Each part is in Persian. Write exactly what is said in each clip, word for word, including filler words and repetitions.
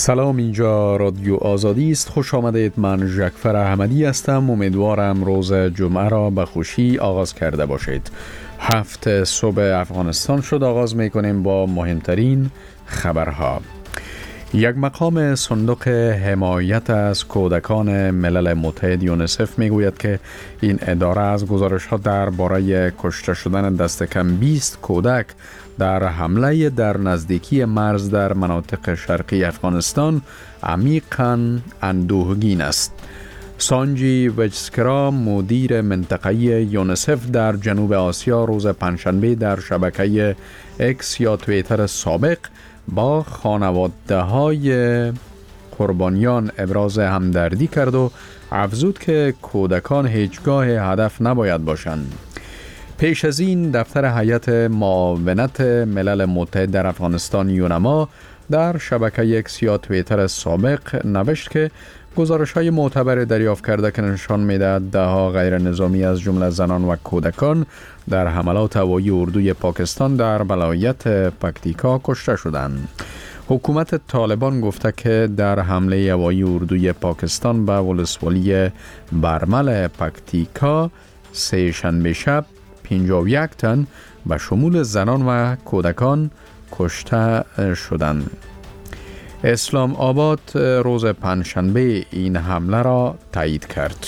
سلام، اینجا رادیو آزادی است. خوش آمدید. من ژکفر احمدی هستم. امیدوارم روز جمعه را به خوشی آغاز کرده باشید. هفت صبح افغانستان شد. آغاز میکنیم با مهمترین خبرها. یک مقام صندوق حمایت از کودکان ملل متحد یونیسف میگوید که این اداره از گزارش‌ها درباره کشته شدن دست کم بیست کودک در حمله در نزدیکی مرز در مناطق شرقی افغانستان عمیقاً اندوهگین است. سانجی وجسکرا، مدیر منطقه‌ای یونیسف در جنوب آسیا، روز پنجشنبه در شبکه اکس یا توییتر سابق با خانواده های قربانیان ابراز همدردی کرد و افزود که کودکان هیچگاه هدف نباید باشند. پیش از این دفتر هیئت معاونت ملل متحد در افغانستان یونما در شبکه اکس یا توییتر سابق نوشت که گزارش‌های معتبر دریافت کرده که نشان می‌دهد ده‌ها غیر نظامی از جمله زنان و کودکان در حملات هوایی اردوی پاکستان در ولایت پکتیکا کشته شدند. حکومت طالبان گفته که در حمله هوایی اردوی پاکستان به ولسوالی برمل پکتیکا سه شنبه شب پنجاه و یک تن به شمول زنان و کودکان کشته شدند. اسلام آباد روز پنجشنبه این حمله را تایید کرد.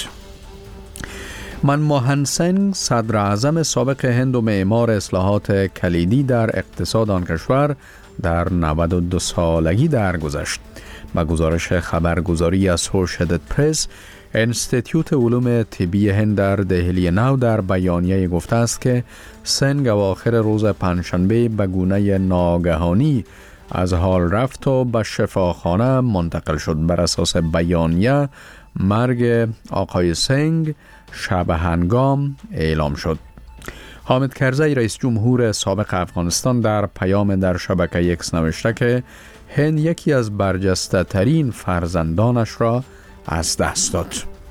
منموهن سینگ، صدر اعظم سابق هند و معمار اصلاحات کلیدی در اقتصاد آن کشور، در نود و دو سالگی درگذشت. با گزارش خبرگزاری اسوشییتد پرس، انستیتیوت علوم طبی هند در دهلی نو در بیانیه گفته است که سینگ اواخر روز پنجشنبه به گونه ناگهانی از حال رفت و به شفاخانه منتقل شد. بر اساس بیانیه مرگ آقای سینگ شب هنگام اعلام شد. حامد کرزی، رئیس جمهور سابق افغانستان، در پیام در شبکه اکس نوشته که هند یکی از برجسته ترین فرزندانش را از دست داد.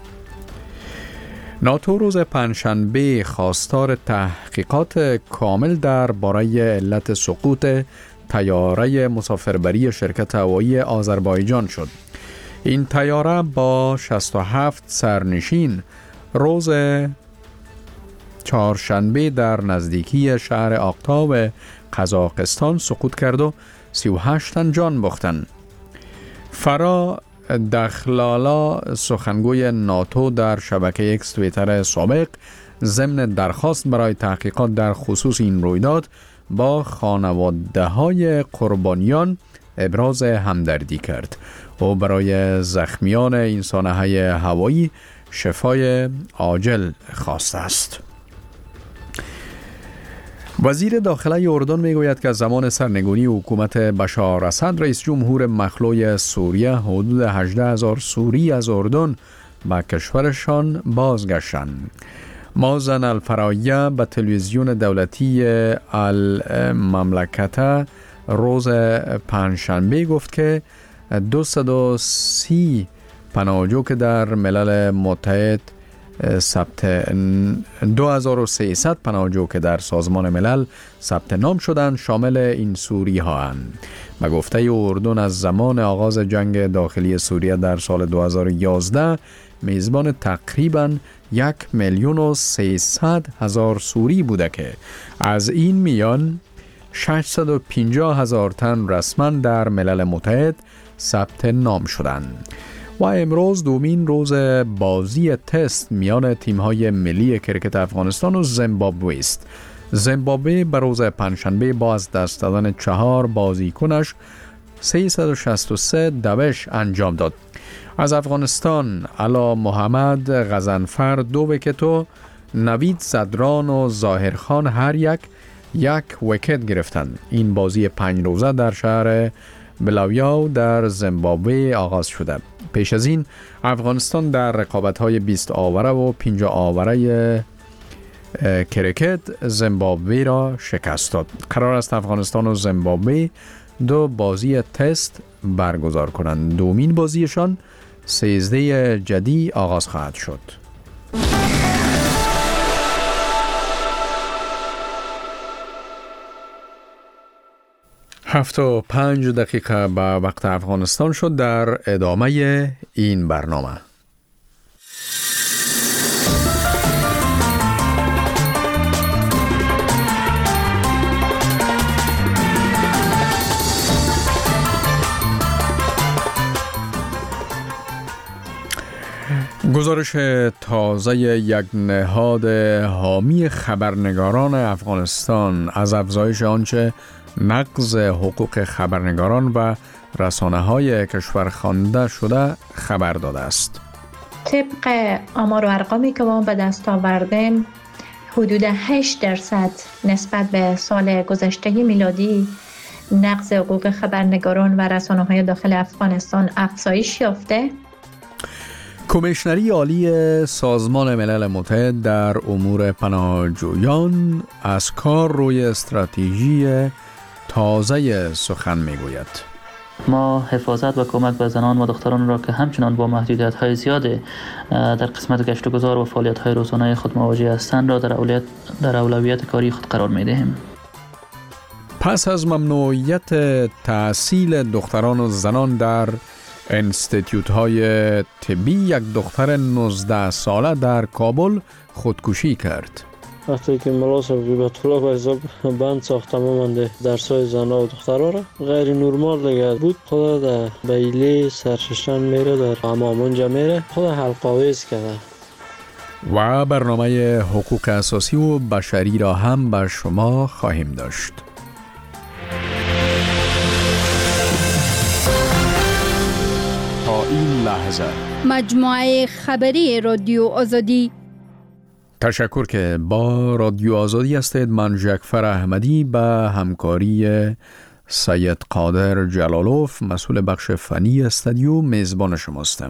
ناتو روز پنجشنبه خواستار تحقیقات کامل درباره علت سقوط طیاره مسافربری شرکت هوایی آذربایجان شد. این طیاره با شصت و هفت سرنشین روز چهارشنبه در نزدیکی شهر آقتاب قزاقستان سقوط کرد و سی و هشت تن جان باختند. فرا دخلالا، سخنگوی ناتو، در شبکه اکس توییتر سابق ضمن درخواست برای تحقیقات در خصوص این رویداد با خانواده های قربانیان ابراز همدردی کرد و برای زخمیان این سانحه هوایی شفای عاجل خواسته است. وزیر داخله اردن میگوید که از زمان سرنگونی حکومت بشار اسد، رئیس جمهور مخلوع سوریه، حدود هجده هزار سوری از اردن به کشورشان بازگشتند. مازن الفرایه به تلویزیون دولتی المملکت روز پنجشنبه گفت که دویست و سی پناهجو که در ملل متحد ثبت دو هزار و سیصد پناهجو که در سازمان ملل ثبت نام شدند شامل این سوری ها اند. به گفته اردن از زمان آغاز جنگ داخلی سوریه در سال دو هزار و یازده میزبان تقریباً یک میلیون و سیصد هزار سوری بوده که از این میان ششصد و پنجاه هزار تن رسما در ملل متحد ثبت نام شدند. و امروز دومین روز بازی تست میان تیم‌های ملی کرکت افغانستان و زیمبابوه است. زیمبابوه به روز پنجشنبه با از دست دادن چهار بازیکنش سیصد و شصت و سه دوش انجام داد. از افغانستان علا محمد غضنفر دو ویکت و نوید صدران و ظاهرخان هر یک یک ویکت گرفتند. این بازی پنج روزه در شهر بلاویاو در زیمبابوه آغاز شده. پیش از این افغانستان در رقابت‌های بیست آوره و پنجاه آوره کرکت زیمبابوه را شکست داد. قرار است افغانستان و زیمبابوه دو بازی تست برگزار کنند. دومین بازیشان سیزده جدی آغاز خواهد شد. هفت و پنج دقیقه به وقت افغانستان شد. در ادامه این برنامه گزارش تازه یک نهاد حامی خبرنگاران افغانستان از افزایش آنچه نقض حقوق خبرنگاران و رسانه‌های کشور خوانده شده خبر داده است. طبق آمار و ارقامی که ما به دست آوردیم، حدود هشت درصد نسبت به سال گذشته میلادی نقض حقوق خبرنگاران و رسانه‌های داخل افغانستان افزایش یافته. کمیشنری عالی سازمان ملل متحد در امور پناهجویان از کار روی استراتژی تازه سخن میگوید. ما حفاظت و کمک به زنان و دختران را که همچنان با محدودیت‌های زیاد در قسمت گشت و گذار و فعالیت‌های روزانه خود مواجه هستند را در اولویت در اولویت کاری خود قرار می‌دهیم. پس از ممنوعیت تحصیل دختران و زنان در انستیتیوت‌های طبی، یک دختر نوزده ساله در کابل خودکشی کرد. وقتی که ملا صاحب به طور به حساب بند ساخت تماما درسای زنها و دخترها را غیر نورمال دیگه بود. خود در بیلی سرششن میره، در حمام اونجا میره، خود حلقاویز کرده. و برنامه حقوق اساسی و بشری را هم به شما خواهیم داشت. تا این لحظه مجموعه خبری رادیو آزادی. تشکر که با رادیو آزادی هستید. من جعفر احمدی به همکاری سید قادر جلالوف مسئول بخش فنی استودیو میزبان شماستم.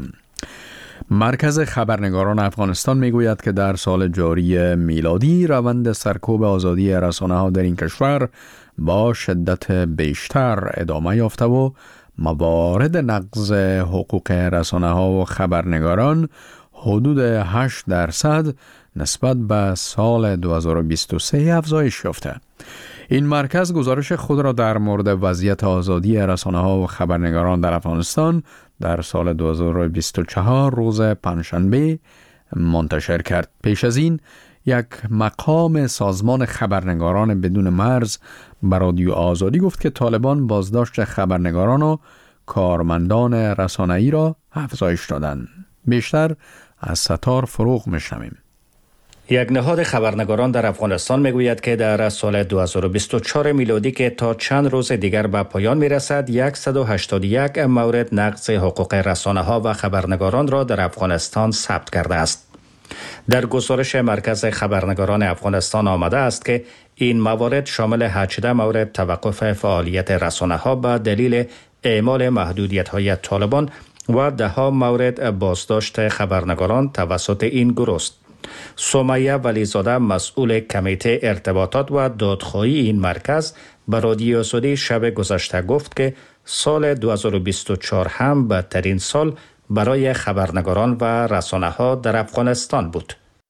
مرکز خبرنگاران افغانستان میگوید که در سال جاری میلادی روند سرکوب آزادی رسانه‌ها در این کشور با شدت بیشتر ادامه یافته و موارد نقض حقوق رسانه‌ها و خبرنگاران حدود هشت درصد نسبت به سال دو هزار و بیست و سه افزایش یافته. این مرکز گزارش خود را در مورد وضعیت آزادی رسانه‌ها و خبرنگاران در افغانستان در سال دو هزار و بیست و چهار روز پنجشنبه منتشر کرد. پیش از این یک مقام سازمان خبرنگاران بدون مرز بر رادیو آزادی گفت که طالبان بازداشت خبرنگاران و کارمندان رسانه‌ای را افزایش دادند. بیشتر از ستار فروغ میشنویم. یک نهاد خبرنگاران در افغانستان میگوید که در سال دو هزار و بیست و چهار میلادی که تا چند روز دیگر به پایان میرسد، صد و هشتاد و یک مورد نقض حقوق رسانه‌ها و خبرنگاران را در افغانستان ثبت کرده است. در گزارش مرکز خبرنگاران افغانستان آمده است که این موارد شامل هجده مورد توقف فعالیت رسانه‌ها به دلیل اعمال محدودیت‌های طالبان و ده ها مورد بازداشت خبرنگاران توسط این گروه است. سمیه ولیزاده مسئول کمیته ارتباطات و دادخواهی این مرکز به رادیو آزادی شب گذشته گفت که سال دو هزار و بیست و چهار هم بدترین سال برای خبرنگاران و رسانه‌ها در افغانستان بود.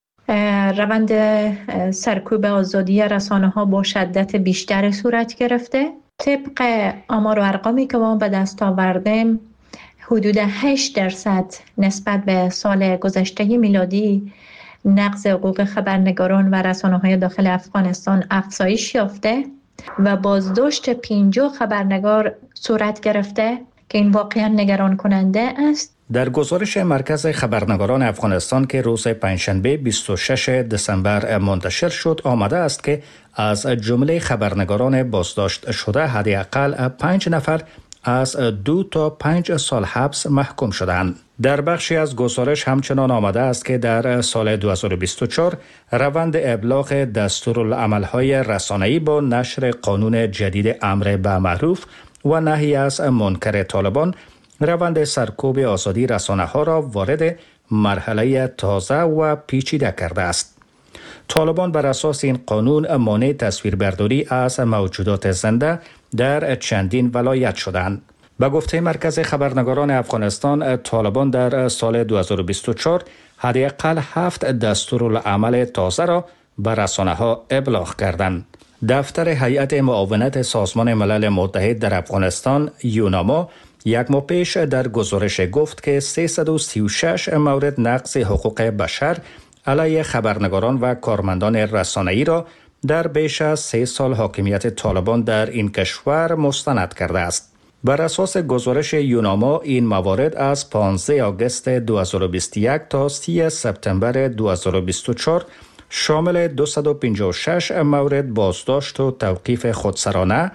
روند سرکوب آزادی رسانه‌ها با شدت بیشتر صورت گرفته. طبق آمار و ارقامی که ما به دست آوردیم، حدود هشت درصد نسبت به سال گذشته میلادی نقض حقوق خبرنگاران و رسانه‌های داخل افغانستان افزایش یافته و بازداشت پنجاه خبرنگار صورت گرفته که این واقعا نگران کننده است. در گزارش مرکز خبرنگاران افغانستان که روز پنجشنبه بیست و ششم دسامبر منتشر شد آمده است که از جمله خبرنگاران بازداشت شده حداقل پنج نفر از دو تا پنج سال حبس محکوم شدند. در بخشی از گزارش همچنان آمده است که در سال دو هزار و بیست و چهار روند ابلاغ دستورالعمل‌های رسانه‌ای با نشر قانون جدید امر به معروف و نهی از منکر طالبان روند سرکوب آزادی رسانه‌ها را وارد مرحله تازه و پیچیده کرده است. طالبان بر اساس این قانون مانع تصویربرداری از موجودات زنده در چندین ولایت شدند. به گفته مرکز خبرنگاران افغانستان، طالبان در سال دو هزار و بیست و چهار حداقل هفت دستورالعمل تازه را به رسانه‌ها ابلاغ کردند. دفتر هیئت معاونت سازمان ملل متحد در افغانستان یوناما یک ماه پیش در گزارش گفت که سیصد و سی و شش مورد نقض حقوق بشر علیه خبرنگاران و کارمندان رسانه‌ای را در بیش از سه سال حاکمیت طالبان در این کشور مستند کرده است. بر اساس گزارش یوناما این موارد از پانزده آگوست دو هزار و بیست و یک تا سی سپتامبر دو هزار و بیست و چهار شامل دویست و پنجاه و شش مورد بازداشت و توقیف خودسرانه،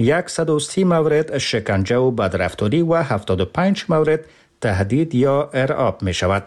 صد و سی مورد شکنجه و بدرفتاری و هفتاد و پنج مورد تهدید یا ارعاب می شود.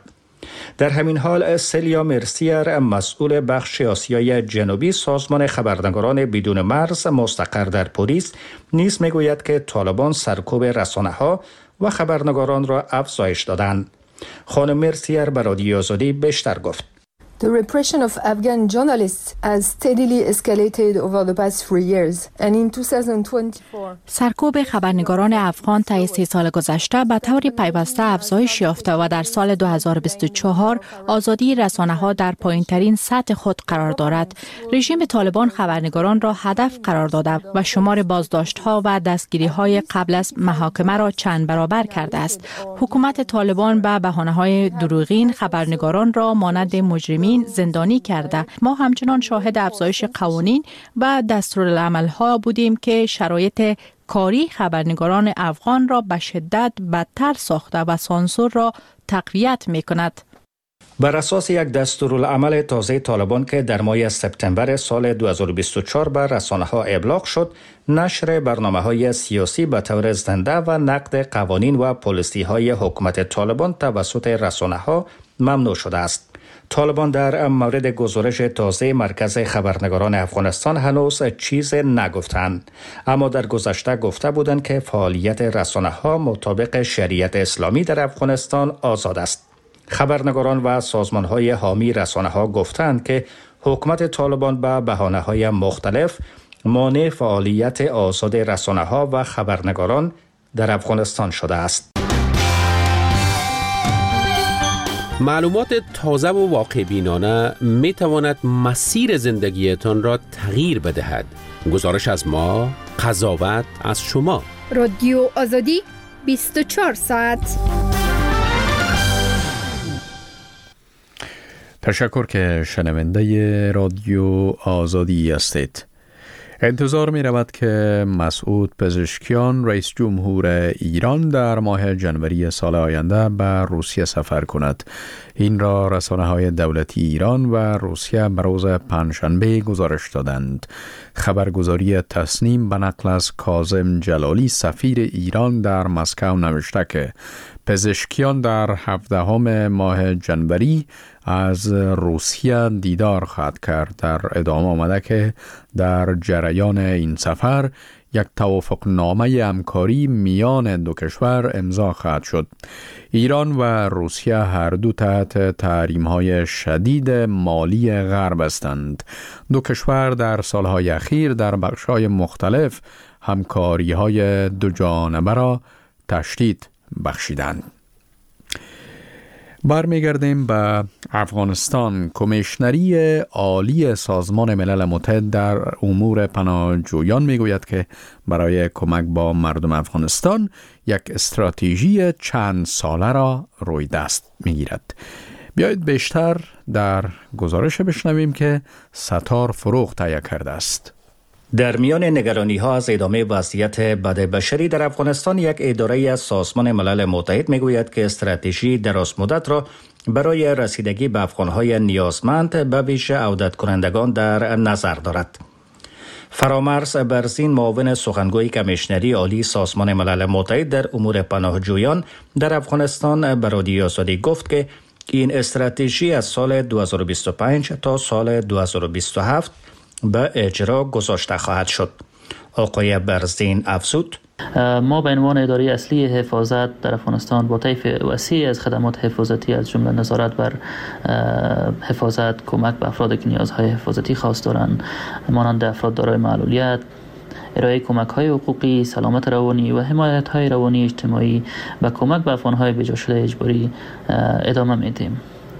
در همین حال سلیا مرسیر مسئول بخش آسیای جنوبی سازمان خبرنگاران بدون مرز مستقر در پاریس نیز می گوید که طالبان سرکوب رسانه ها و خبرنگاران را افزایش دادند. خانم مرسیر به رادیو آزادی بیشتر گفت. The repression of Afghan journalists has steadily escalated over the past three years and in two thousand twenty-four سرکوب خبرنگاران افغان طی سه سال گذشته به طور پیوسته افزایش یافته و در سال دو هزار و بیست و چهار آزادی رسانه‌ها در پایین‌ترین سطح خود قرار دارد. رژیم طالبان خبرنگاران را هدف قرار داده و شمار بازداشت‌ها و دستگیری‌های قبل از محاکمه را چند برابر کرده است. حکومت طالبان به بهانه‌های دروغین خبرنگاران را مانند مجرمین زندانی کرده. ما همچنان شاهد افزایش قوانین و دستورالعمل‌ها بودیم که شرایط کاری خبرنگاران افغان را به شدت بدتر ساخته و سانسور را تقویت می‌کند. بر اساس یک دستورالعمل تازه طالبان که در ماه سپتامبر سال دو هزار و بیست و چهار بر رسانه‌ها ابلاغ شد، نشر برنامه‌های سیاسی به طور زنده و نقد قوانین و پالیسی‌های حکومت طالبان توسط رسانه‌ها ممنوع شده است. طالبان در مورد گزارش تازه مرکز خبرنگاران افغانستان هنوز چیز نگفتند، اما در گذشته گفته بودند که فعالیت رسانه‌ها مطابق شریعت اسلامی در افغانستان آزاد است. خبرنگاران و سازمان‌های حامی رسانه‌ها گفتند که حکومت طالبان به بهانه‌های مختلف مانع فعالیت آزاد رسانه‌ها و خبرنگاران در افغانستان شده است. معلومات تازه و واقع بینانه می تواند مسیر زندگیتان را تغییر بدهد. گزارش از ما، قضاوت از شما. رادیو آزادی بیست و چهار ساعت. تشکر که شنونده رادیو آزادی هستید. انتظار می رود که مسعود پزشکیان رئیس جمهور ایران در ماه جنوری سال آینده به روسیه سفر کند. این را رسانه‌های دولتی ایران و روسیه به روز پنجشنبه گزارش دادند. خبرگزاری تصنیم به نقل از کاظم جلالی سفیر ایران در مسکو نوشته که پزشکیان در هفدهم ماه جنوری از روسیه دیدار خواهد کرد. در ادامه آمده که در جریان این سفر یک توافق نامه همکاری میان دو کشور امضا خواهد شد. ایران و روسیه هر دو تحت تحریم‌های شدید مالی غرب هستند. دو کشور در سالهای اخیر در بخش‌های مختلف همکاری‌های دو جانبه را تشدید بخشیدند. برمیگردیم به افغانستان. کمیشنری عالی سازمان ملل متحد در امور پناهجویان میگوید که برای کمک با مردم افغانستان یک استراتژی چند ساله را روی دست میگیرد. بیایید بیشتر در گزارش بشنویم که ستار فروغ تهیه کرده است. در میان نگرانی ها از ادامه وضعیت بد بشری در افغانستان، یک اداره از سازمان ملل متحد میگوید که استراتژی دراز مدت را برای رسیدگی به افغانهای نیازمند به ویژه عودت کنندگان در نظر دارد. فرامرز برزین، معاون سخنگوی کمیشنری عالی سازمان ملل متحد در امور پناهجویان در افغانستان به رادیو آزادی گفت که این استراتژی از سال دو هزار و بیست و پنج تا سال دو هزار و بیست و هفت به اجرا گذاشته خواهد شد. آقای برزین افزود: ما به عنوان اداره اصلی حفاظت در افغانستان با طیف وسیع از خدمات حفاظتی از جمله نظارت بر حفاظت، کمک به افرادی که نیازهای حفاظتی خاص دارند مانند افراد دارای معلولیت، ارائه کمک‌های حقوقی، سلامت روانی و حمایت‌های روانی اجتماعی و کمک به افغان‌های بجا شده اجباری ادامه میدیم.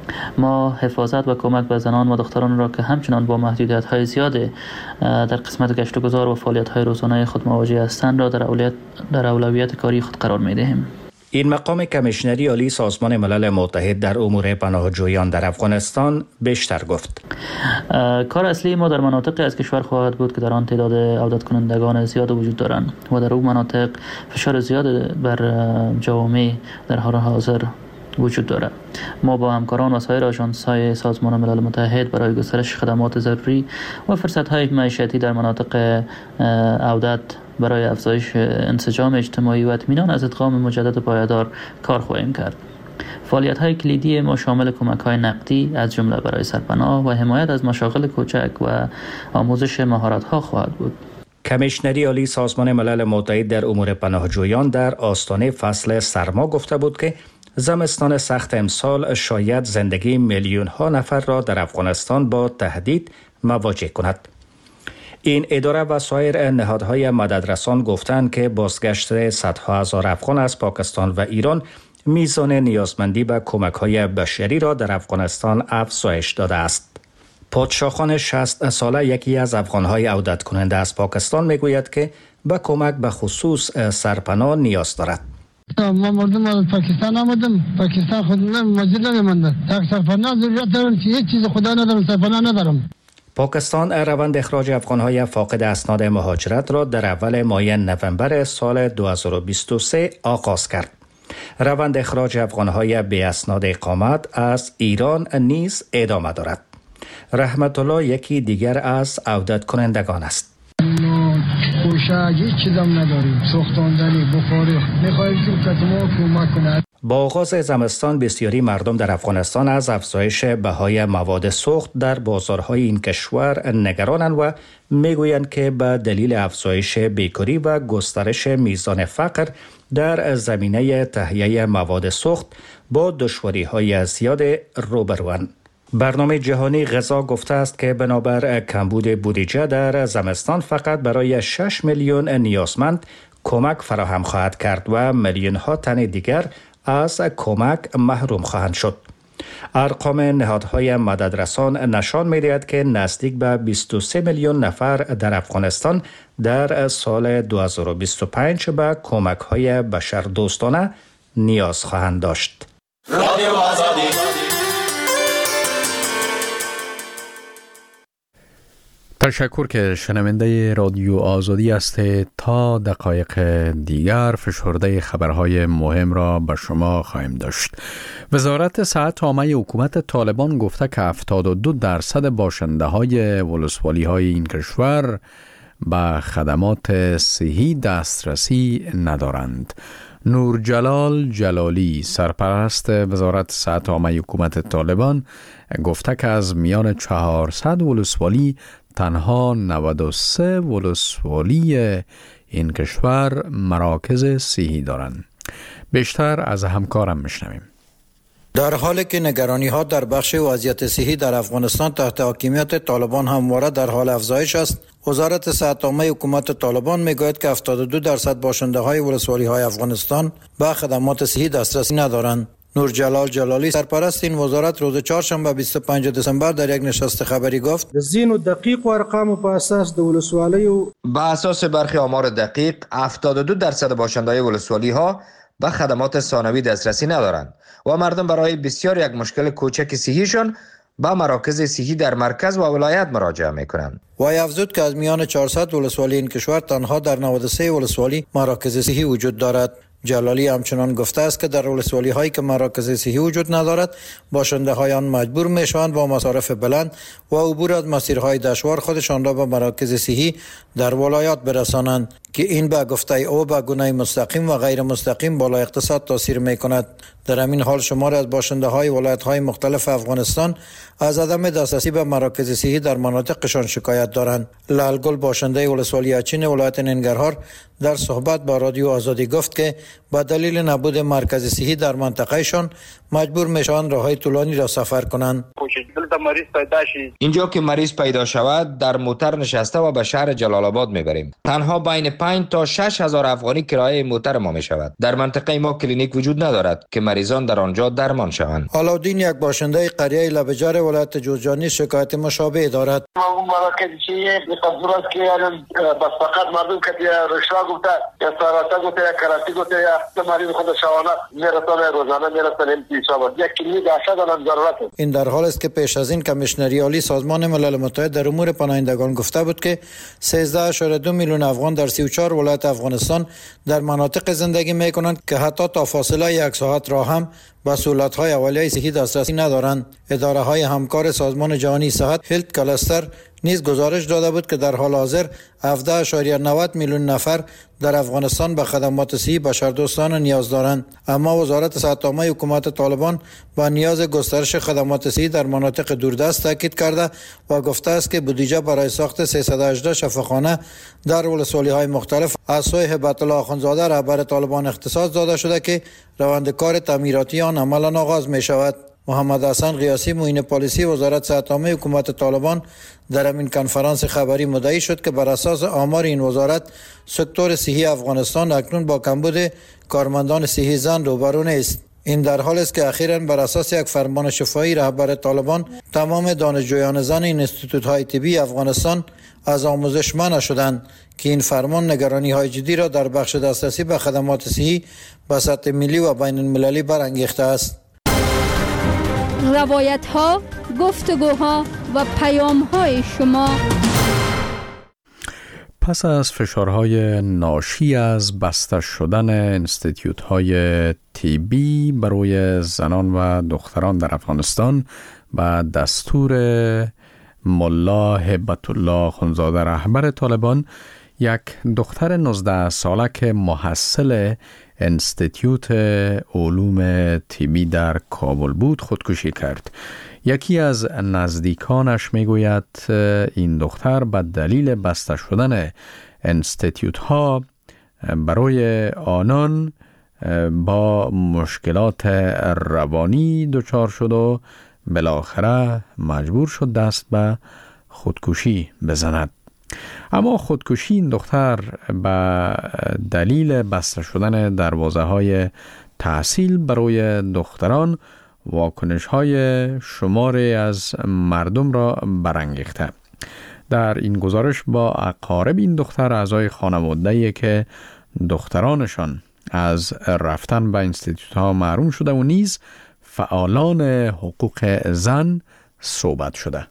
ما حفاظت و کمک به زنان و دختران را که همچنان با محدودیت‌های زیاد در قسمت گشت و گذار و فعالیت‌های روزانه خود مواجه هستند را در اولویت در اولویت کاری خود قرار می‌دهیم. این مقام کمیشنری عالی سازمان ملل متحد در امور پناهجویان در افغانستان بیشتر گفت. کار اصلی ما در مناطقی از کشور خواهد بود که در آن تعداد عودت کنندگان زیاد وجود دارند و در اون مناطق فشار زیاد بر جوامع در حال حاضر وجود دارد. ما با همکاران و سایر آژانس‌های سازمان ملل متحد برای گسترش خدمات ضروری و فرصت‌های معیشتی در مناطق عودت برای افزایش انسجام اجتماعی و اطمینان از ادغام مجدد پایدار کار خواهیم کرد. فعالیت‌های کلیدی ما شامل کمک‌های نقدی از جمله برای سرپناه و حمایت از مشاغل کوچک و آموزش مهارت‌ها خواهد بود. کمیشنری عالی سازمان ملل متحد در امور پناهجویان در آستانه فصل سرما گفته بود که زمستان سخت امسال شاید زندگی میلیون ها نفر را در افغانستان با تهدید مواجه کند. این اداره و سایر نهادهای مددرسان گفتند که بازگشت صدها هزار افغان از پاکستان و ایران میزان نیازمندی به کمک‌های بشری را در افغانستان افزایش داده است. پادشاهخان شصت ساله یکی از افغان‌های عودت کننده از پاکستان میگوید که به کمک به خصوص سرپناه نیاز دارد. ما مردم از پاکستان آمدم. پاکستان خود مجید نمی‌ماند. تا سرپناه ضرورت دارم که هیچ چیز خدا ندارم، سرپناه ندارم. پاکستان روند اخراج افغان‌های فاقد اسناد مهاجرت را در اول ماه نوامبر سال دو هزار و بیست و سه آغاز کرد. روند اخراج افغان‌های بی اسناد اقامت از ایران نیز ادامه دارد. رحمت الله یکی دیگر از عودت کنندگان است. پوشاک هیچ چیزم نداریم، سوختاندنی بخاری می‌خوایم که ما کمک کند. با آغاز زمستان بسیاری مردم در افغانستان از افزایش بهای مواد سوخت در بازارهای این کشور نگرانند و میگویند که به دلیل افزایش بیکاری و گسترش میزان فقر در زمینه تهیه مواد سوخت با دشواری‌های زیاد روبروند. برنامه جهانی غذا گفته است که بنابر کمبود بودجه در زمستان فقط برای شش میلیون نیازمند کمک فراهم خواهد کرد و میلیون ها تن دیگر از کمک محروم خواهند شد. ارقام نهادهای مددرسان نشان می‌دهد که نزدیک به بیست و سه میلیون نفر در افغانستان در سال دو هزار و بیست و پنج به کمک‌های بشردوستانه نیاز خواهند داشت. رادیو آزادی. تشکر که شنونده رادیو آزادی هستید. تا دقایق دیگر فشرده خبرهای مهم را به شما خواهیم داشت. وزارت صحت عامه حکومت طالبان گفته که هفتاد و دو درصد باشنده های ولسوالی های این کشور به خدمات صحی دسترسی ندارند. نور جلال جلالی سرپرست وزارت صحت عامه حکومت طالبان گفته که از میان چهارصد ولسوالی تنها نود و سه ولسوالی این کشور مراکز صحی دارند. بیشتر از همکارم میشنویم. در حالی که نگرانی ها در بخش وضعیت صحی در افغانستان تحت حاکمیت طالبان همواره در حال افزایش است، وزارت صحت عامه حکومت طالبان میگوید که هفتاد و دو درصد باشنده های ولسوالی های افغانستان به خدمات صحی دسترسی ندارند. نور جلال جلالی سرپرست این وزارت روز چهارشنبه بیست و پنجم دسامبر در یک نشست خبری گفت: زین و دقیق و ارقام په اساس د ولسوالی و به اساس برخی آمار دقیق هفتاد و دو درصد باشنده‌های ولسوالی ها به خدمات ثانوی دسترسی ندارند و مردم برای بسیار یک مشکل کوچک صحیشان به مراکز صحی در مرکز و ولایت مراجعه میکنند. وی افزود که از میان چهارصد ولسوالی این کشور تنها در نود و سه ولسوالی مراکز صحی وجود دارد. جلالی همچنان گفته است که در ولسوالی هایی که مراکز صحی وجود ندارد، باشنده های آن مجبور می شوند با مصارف بلند و عبور از مسیرهای دشوار خودشان را به مراکز صحی در ولایات برسانند که این به گفته او به گونه مستقیم و غیر مستقیم بالا اقتصاد تاثیر می کند. در همین حال شمار از باشنده های ولایت های مختلف افغانستان از عدم دسترسی به مراکز صحی در مناطقشان شکایت دارند. لالگل باشنده ولسوالی اچین ولایت ننگرهار در صحبت با رادیو آزادی گفت که با دلیل نبود مرکز صحی در منطقهشان مجبور میشوند راههای طولانی را سفر کنند. اینجا که مریض پیدا شود در موتر نشسته و به شهر جلال آباد میبریم. تنها بین پنج تا شش هزار افغانی کرایه موتر ما می شود. در منطقه ما کلینیک وجود ندارد که مریضان در آنجا درمان شوند. علاءالدین یک باشنده قریه لبجر ولایت جوزجانی شکایت مشابه دارد. مراکز چیه بخاطر که بس فقط مردم که رشوه گفته یا سراسه گفته یا کراتی گفته یا مریض خود شوانه میرسانه روزانه میرسانه انتشاب یک کلینیک اشد الان ضرورت. این در حال است که پیش از این کمیشنری عالی سازمان ملل متحد در امور پناهندگان گفته بود که سیزده اشاره دو میلیون افغان در سی و چهار ولایت افغانستان در مناطق زندگی میکنند که حتی تا فاصله یک ساعت راه هم به سهولت‌های اولیه صحی دسترسی ندارند. اداره‌های همکار سازمان جهانی صحت هلت کلاستر نیز گزارش داده بود که در حال حاضر هفده اشاره نود میلیون نفر در افغانستان به خدمات صحی بشردوستانه نیاز دارند. اما وزارت صحت‌عامه حکومت طالبان با نیاز گسترش خدمات صحی در مناطق دوردست تاکید کرده و گفته است که بودجه برای ساخت سیصد و هجده شفاخانه در ولسوالی‌های مختلف از سوی هبت الله آخوندزاده رهبر طالبان اختصاص داده شده که روند کار تعمیراتی آن عملاً آغاز می شود. محمد حسن قیاسی معین پالیسی وزارت صحت‌عامه حکومت طالبان در این کنفرانس خبری مدعی شد که بر اساس آمار این وزارت سکتور صحی افغانستان اکنون با کمبود کارمندان صحی زن روبرو نیست. این در حال است که اخیراً بر اساس یک فرمان شفاهی رهبر طالبان تمام دانشجویان زن این انستیتوت‌های طبی افغانستان از آموزش منع شدند که این فرمان نگرانی‌های جدی را در بخش دسترسی به خدمات صحی به سطح ملی و بین المللی برانگیخته است. روایت ها، گفتگوها و پیام های شما. پس از فشارهای ناشی از بسته شدن انستیتیوت های تیبی برای زنان و دختران در افغانستان و دستور ملا هبت الله آخوندزاده رهبر طالبان، یک دختر نوزده ساله که محصل انستیتیوت علوم طبی در کابل بود خودکشی کرد. یکی از نزدیکانش میگوید این دختر به دلیل بسته شدن انستیتیوت ها برای آنان با مشکلات روانی دچار شد و بالاخره مجبور شد دست به خودکشی بزند. اما خودکشی این دختر به دلیل بسته شدن دروازه های تحصیل برای دختران واکنش های شماری از مردم را برانگیخته. در این گزارش با اقارب این دختر، اعضای خانواده‌ای که دخترانشان از رفتن به انستیتوت ها محروم شده و نیز فعالان حقوق زن صحبت شده.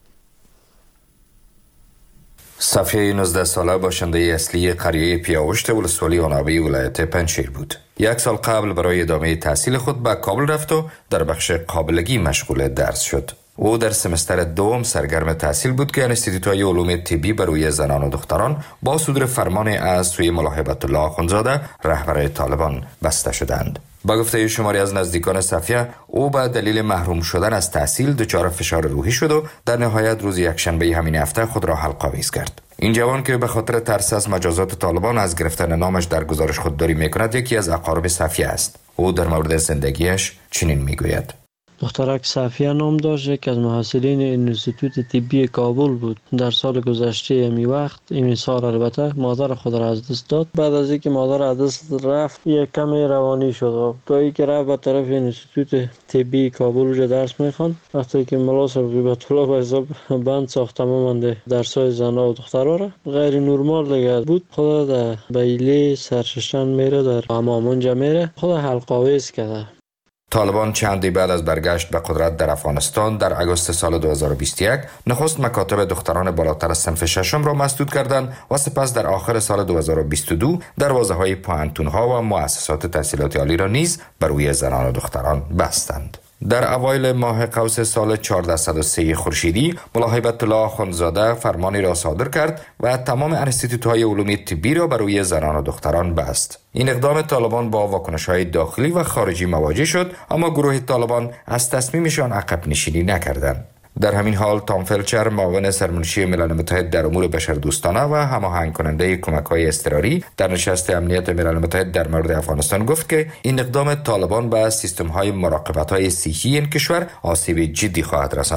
صفیه نوزده ساله باشنده اصلی قریه پیاوشت ولسوالی عنابی ولایت پنجشیر بود. یک سال قبل برای ادامه تحصیل خود به کابل رفت و در بخش قابلگی مشغول درس شد. او در سمستر دوم سرگرم تحصیل بود که انستیتوت‌های علوم طبی برای زنان و دختران با صدور فرمان از سوی ملا هبت الله آخوندزاده رهبر طالبان بسته شدند. با گفته شماری از نزدیکان صفیه، او به دلیل محروم شدن از تحصیل دچار فشار روحی شد و در نهایت روز یکشنبه همین هفته خود را حلق‌آویز کرد. این جوان که به خاطر ترس از مجازات طالبان از گرفتن نامش در گزارش خودداری می‌کند، یکی از اقارب صفیه است. او در مورد زندگیش چنین می‌گوید: دخترک صفیه نام داشت، یک از محصلین انستیتوت طبی کابل بود. در سال گذشته امی وقت این سال البته مادر خود را از دست داد. بعد از اینکه مادر از دست رفت یک کمی روانی شد. تا اینکه رفت به طرف انستیتوت طبی کابل رو درس میخوان. وقتی که ملا صاحب هبت الله به حساب بند ساخت تماما درسای زنا و دخترها را غیر نرمال دیگه بود. خود در بیلی سرششن میره، در حمامونجا میره، خود حلق‌آویز کرده. طالبان چندی بعد از برگشت به قدرت در افغانستان در آگوست سال دو هزار و بیست و یک نخست مکاتب دختران بالاتر از صنف ششم را مسدود کردند و سپس در آخر سال دو هزار و بیست و دو دروازه‌های پوهنتون‌ها و مؤسسات تحصیلات عالی را نیز بر روی زنان و دختران بستند. در اوایل ماه قوس سال چهارصد و سه خورشیدی ملا هبت الله آخوندزاده فرمانی را صادر کرد و تمام انستیتوت‌های علوم طبی را بر روی زنان و دختران بست. این اقدام طالبان با واکنش‌های داخلی و خارجی مواجه شد، اما گروه طالبان از تصمیمشان عقب نشینی نکردند. در همین حال تام فلچر، معاون سرمنشی ملل متحد در امور بشردوستانه و هماهنگ کننده کمک‌های اضطراری در نشست امنیت ملل متحد در مورد افغانستان گفت که این اقدام طالبان به سیستم‌های مراقبت‌های صحی این کشور آسیب جدی خواهد رساند.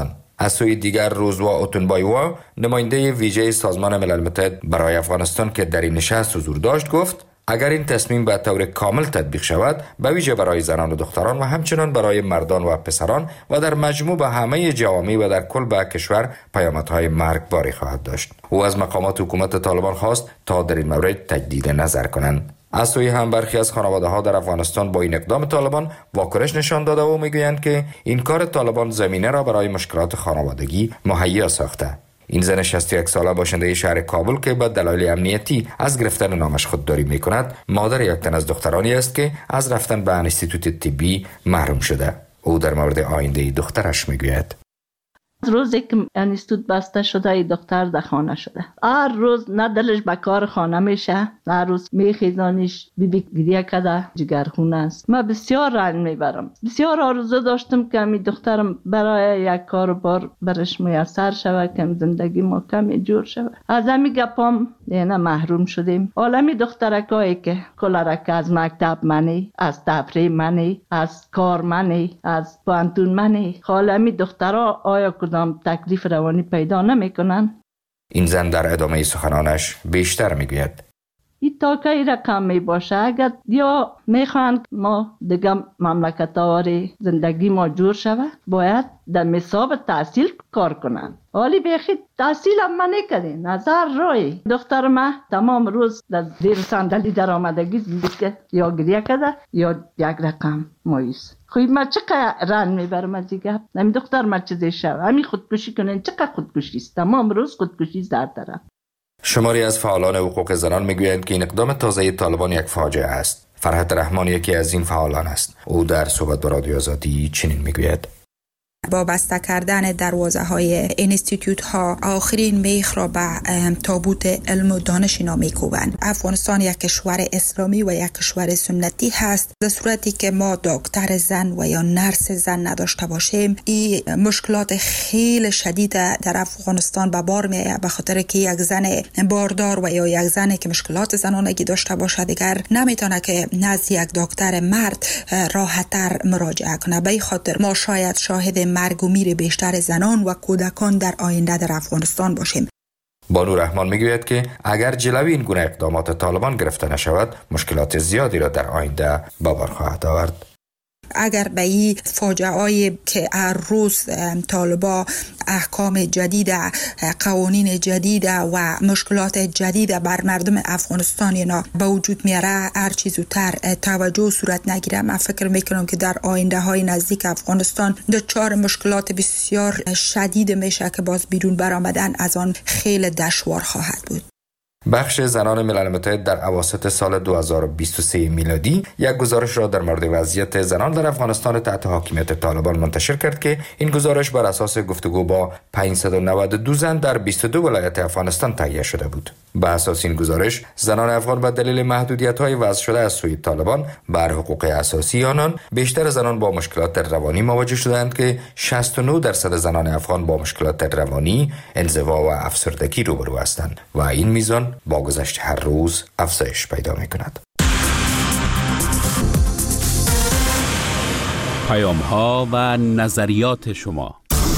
از سوی دیگر روزوا اوتونبایوا نماینده ویژه سازمان ملل متحد برای افغانستان که در این نشست حضور داشت گفت اگر این تصمیم به طور کامل تطبیق شود به ویژه برای زنان و دختران و همچنان برای مردان و پسران و در مجموع به همه جوامع و در کل به کشور پیامدهای مرگباری خواهد داشت. او از مقامات حکومت طالبان خواست تا در این مورد تجدید نظر کنند. از سوی هم برخی از خانواده ها در افغانستان با این اقدام طالبان واکنش نشان داده و میگویند که این کار طالبان زمینه را برای مشکلات خانوادگی مهیا ساخته. این زن شصت و یک ساله باشنده شهر کابل که به دلایل امنیتی از گرفتن نامش خودداری می کند، مادر یک تن از دخترانی است که از رفتن به انستیتوت طبی محروم شده. او در مورد آینده دخترش می گوید: روزی که انستیتوت بسته شده ای دختر در خانه شده، هر روز نه دلش به کار خانه میشه، هر روز میخیزانیش بی بی گریه کده جگرخونه است. من بسیار رنج میبرم، بسیار آرزو داشتم که می دخترم برای یک کار بار برش میسر شود، که زندگی ما کمی جور شود. از همی گپام نه محروم شدیم. عالمی دخترکایی که کلارک از مکتب منی، از تفریح منی، از کار منی، از پانتون منی، عالمی دخترها آیا کدام تکلیف روانی پیدا نمی کنن؟ این زن در ادامه سخنانش بیشتر می گوید: این تاکه رقم می باشه، اگر یا می خواهند ما دیگه مملکت آوری زندگی ما جور شود، باید در مساب تحصیل کار کنن. حالی بیخی تحصیل هم من نکردین، نظر روی دختر ما تمام روز در زیر صندلی در آمدگی زیده یا گریه کرده یا یک رقم مایوس. خوی ما چقدر رن میبرم از دیگه نمی دختر ما چیزی شد همین خودکشی کنن. چقدر خودکشی است، تمام روز خودکشی در طرف. شماری از فعالان حقوق زنان میگویند که این اقدام تازه طالبان یک فاجعه است. فرحت رحمان یکی از این فعالان است. او در صحبت با رادیو آزادی چنین میگوید: با بسته کردن دروازه های انستیتوت ها آخرین میخ را به تابوت علم و دانش اینا میکوبند. افغانستان یک کشور اسلامی و یک کشور سنتی هست. در صورتی که ما دکتر زن و یا نرس زن نداشته باشیم، این مشکلات خیلی شدید در افغانستان به بار میآید، به خاطر که یک زن باردار و یا یک زنی که مشکلات زنانگی داشته باشه دیگر نمیتونه که نزد یک دکتر مرد راحت‌تر مراجعه کنه. به این خاطر ما شاید شاهد مرگ و میر بیشتر زنان و کودکان در آینده در افغانستان باشیم. بانو رحمان میگوید که اگر جلوی این گونه اقدامات طالبان گرفته نشود، مشکلات زیادی را در آینده به بار خواهد آورد. اگر به این فاجعه‌ای که هر روز طالبا احکام جدید، قوانین جدید و مشکلات جدید بر مردم افغانستان اینا به وجود میاره هر چی زودتر توجه صورت نگیره، من فکر میکنم که در آینده های نزدیک افغانستان دچار مشکلات بسیار شدید میشه که باز بیرون برآمدن از آن خیلی دشوار خواهد بود. بخش زنان ملل متحد در اواسط سال دو هزار و بیست و سه میلادی یک گزارش را در مورد وضعیت زنان در افغانستان تحت حاکمیت طالبان منتشر کرد که این گزارش بر اساس گفتگو با پانصد و نود و دو زن در بیست و دو ولایت افغانستان تهیه شده بود. بر اساس این گزارش زنان افغان به دلیل محدودیت‌های وضع شده از سوی طالبان بر حقوق اساسی آنان، بیشتر زنان با مشکلات روانی مواجه شدند که شصت و نه درصد زنان افغان با مشکلات روانی، انزوا و افسردگی روبرو هستند و این میزان با گذشت هر روز افزایش پیدا می‌کند. پیام‌ها و نظریات شما.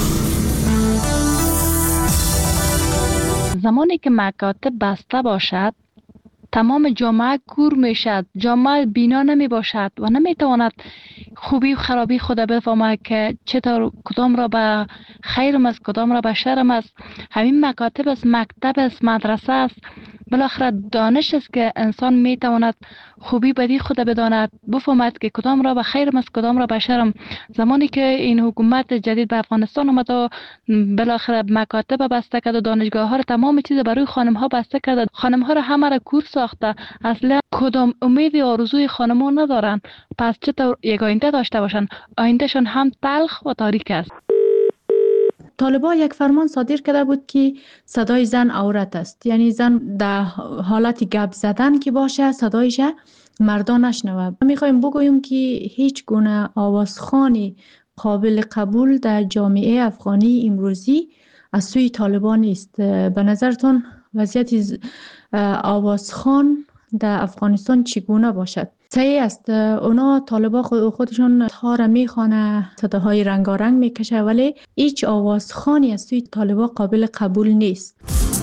زمانی که مکاتب بسته باشد، تمام جامعه کور می شد، جامعه بینا نمی باشد و نمی تواند خوبی و خرابی خود بفهمد که چطور کدام را به خیرم است، کدام را به شرم است. همین مکاتب است، مکتب است، مدرسه است، بالاخره دانش است که انسان می تواند خوبی بدی خود بداند، بفهمد که کدام را به خیرم است، کدام را به شرم. زمانی که این حکومت جدید به افغانستان آمد و بالاخره مکاتب بسته کرد و دانشگاه ها را تمام چیز برای خانم ها بسته کرد، خانم ها را همه را کور ساخته، اصلا کدام امید و آرزوی خانم ها ندارن، پس چطور یک آینده داشته باشن؟ آیندهشان هم تلخ و تاریک است. طالبان یک فرمان صادر کرده بود که صدای زن عورت است، یعنی زن در حالت گپ زدن که باشه صدایش مردان نشنوه. میخوایم بگوییم که هیچ گونه آوازخوانی قابل قبول در جامعه افغانی امروزی از سوی طالبان نیست. به نظرتون وضعیت آوازخوان در افغانستان چگونه باشد؟ صحیح است. اونا طالبا خودشون تار میخوانه، صداهای رنگارنگ میکشه، ولی هیچ آوازخوانی از توی طالبا قابل قبول نیست.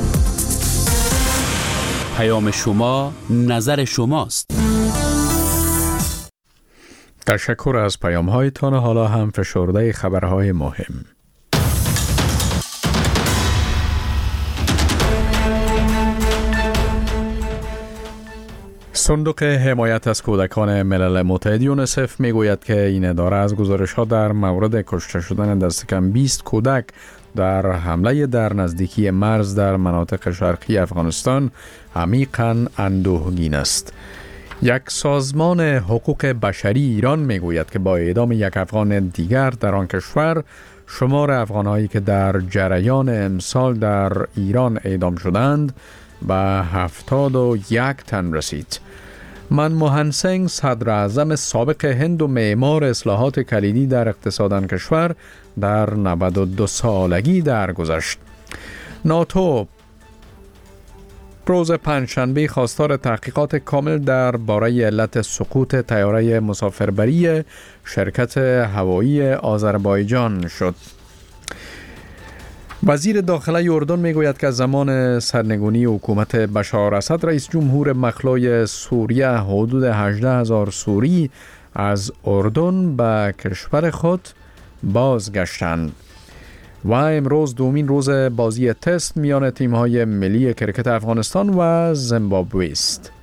پیام شما، نظر شماست. تشکر از پیام هایتان. حالا هم فشرده خبرهای مهم. صندوق حمایت از کودکان ملل متحد یونیسف میگوید که این اداره از گزارش ها در مورد کشته شدن دست کم بیست کودک در حمله در نزدیکی مرز در مناطق شرقی افغانستان عمیقاً اندوهگین است. یک سازمان حقوق بشری ایران میگوید که با اعدام یک افغان دیگر در آن کشور، شمار افغانهایی که در جریان امسال در ایران اعدام شدند به هفتاد و یک تن رسید. منموهن سینگ، صدر اعظم سابق هند و معمار اصلاحات کلیدی در اقتصاد آن کشور، در نود و دو سالگی درگذشت. ناتو روز پنجشنبه خواستار تحقیقات کامل درباره علت سقوط طیاره مسافربری شرکت هوایی آذربایجان شد. وزیر داخله اردن میگوید که از زمان سرنگونی حکومت بشار اسد، رئیس جمهور مخلوع سوریه، حدود هجده هزار سوری از اردن به کشور خود بازگشتند. و امروز دومین روز بازی تست میان تیم‌های ملی کرکت افغانستان و زیمبابوه است.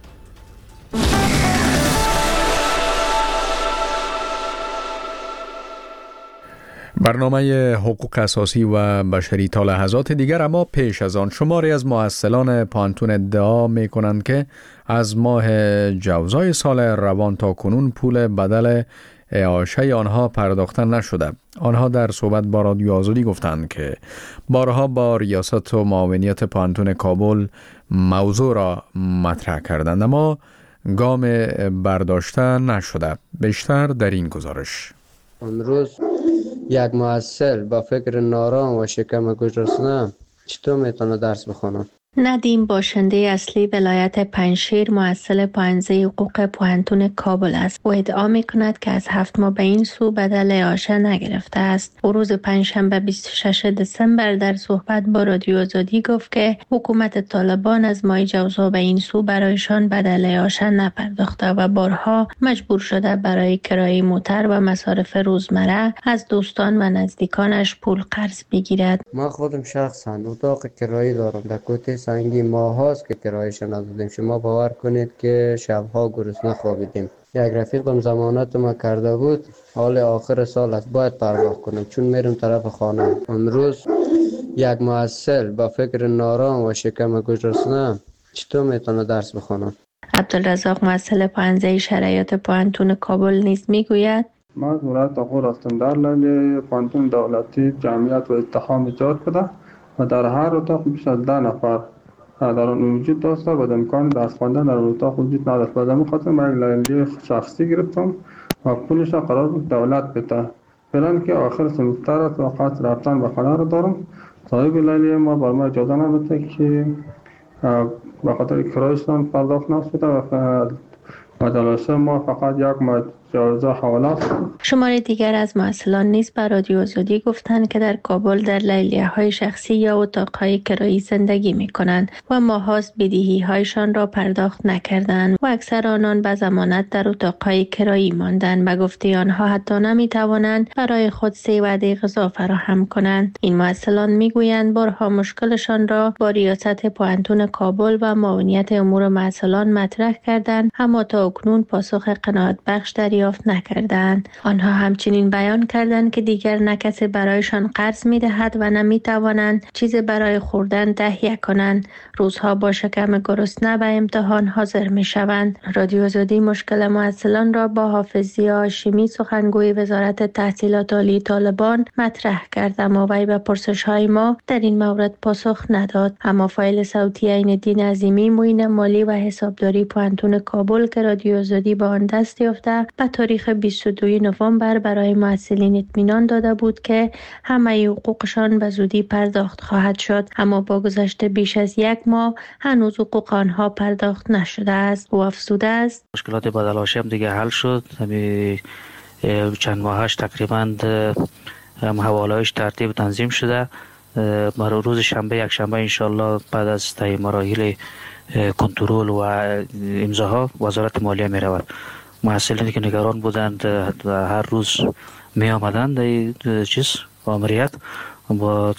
برنامه حقوق اساسی و بشری تا لحظات دیگر، اما پیش از آن شماری از مؤسسان پانتون ادعا می کنند که از ماه جوزای سال روان تا کنون پول بدل اعاشه آنها پرداخته نشده. آنها در صحبت با رادیو آزادی گفتند که بارها با ریاست و معاونیت پانتون کابل موضوع را مطرح کردند، اما گام برداشته نشده. بیشتر در این گزارش. امروز یک معسل با فکر نارام و شکم گشرسنه چطور میتونه درس بخونه؟ ندیم باشنده اصلی ولایت پنجشیر معسل پایانزه حقوق پوهنتون کابل است. او ادعا می کند که از هفت ماه به این سو بدل اعاشه نگرفته است. او روز پنجشنبه بیست و ششم دسامبر در صحبت با رادیو آزادی گفت که حکومت طالبان از ماه جوزا به این سو برایشان بدل اعاشه نپرداخته و بارها مجبور شده برای کرایه موتر و مصارف روزمره از دوستان و نزدیکانش پول قرض بگیرد. ما خودم شخصا اتاق کرایه دارم در کوته سنگی، ماه هاست که کرایش ندادیم. شما باور کنید که شبها گرسنه خوابیدیم. یک رفیقم ضمانت ما کرده بود، حال آخر سال است باید پرداخت کنم چون میرم طرف خانه. امروز یک معسل با فکر نارام و شکم گشرسنه چطور میتونه درس بخونه؟ عبدالرزاق معسل پانزده شرایط پوهنتون کابل نیز میگوید ما از ولایت آقور هستم. در لیلی پوهنتون دولتی جمعیت و اتحام ایجاد شده و در هر اتاق بیش از ده نفر در آن وجود داشته و امکان درس خواندن در اتاق وجود نداشت. و در خاطر من لیلی شخصی گرفتم و پولش قرار بود دولت بده. فعلا که آخر سمستر است و قصد رفتن به خانه رو دارم. صاحب لیلی ما بر ما اجازه نمیده که به خاطر کرایشتان پرداخت نشده و مدلسه ما فقط یک مجازه حواله. شماره دیگر از معسلان نیز بر رادیو آزادی گفتند که در کابل در لیلیه های شخصی یا اتاق های کرایی زندگی می کنند و ماهاست بدهی هایشان را پرداخت نکردند و اکثر آنان به ضمانت در اتاق های کرایی ماندند. به گفته آنها حتی نمی توانند برای خود سه وعده غذا فراهم کنند. این معسلان می گویند بارها مشکلشان را با ریاست پوهنتون کابل و معاونیت امور معسلان مطرح کردند، اما تا اکنون پاسخ قناعت بخش دریافت نکردند. آنها همچنین بیان کردند که دیگر نه کسی برایشان قرض می دهد و نه می توانند چیز برای خوردن تهیه کنند. روزها با شکم گرسنه به امتحان حاضر می شوند. رادیو آزادی مشکل معسلان را با حافظ ضیا هاشمی سخنگوی وزارت تحصیلات عالی طالبان مطرح کرد، اما وی به پرسش های ما در این مورد پاسخ نداد. اما فایل صوتی عین‌الدین عظیمی معین مالی و حسابداری پوهنتون کابل که رادیو آزادی با آن دست یافته به تاریخ بیست و دوم نوامبر برای معسلین اطمینان داده بود که همه حقوقشان به زودی پرداخت خواهد شد، اما با گذشت بیش از یک ماه هنوز حقوق آنها پرداخت نشده است. و افزوده است مشکلات بدلاشی هم دیگه حل شد. همین چند ماهش تقریبا حواله‌اش ترتیب تنظیم شده. برای روز شنبه یک شنبه انشالله بعد از طی مراحل کنترل و امضاها وزارت مالیه می رود. محصلینی که نگران بودند هر روز می آمدند در چیز آمریت با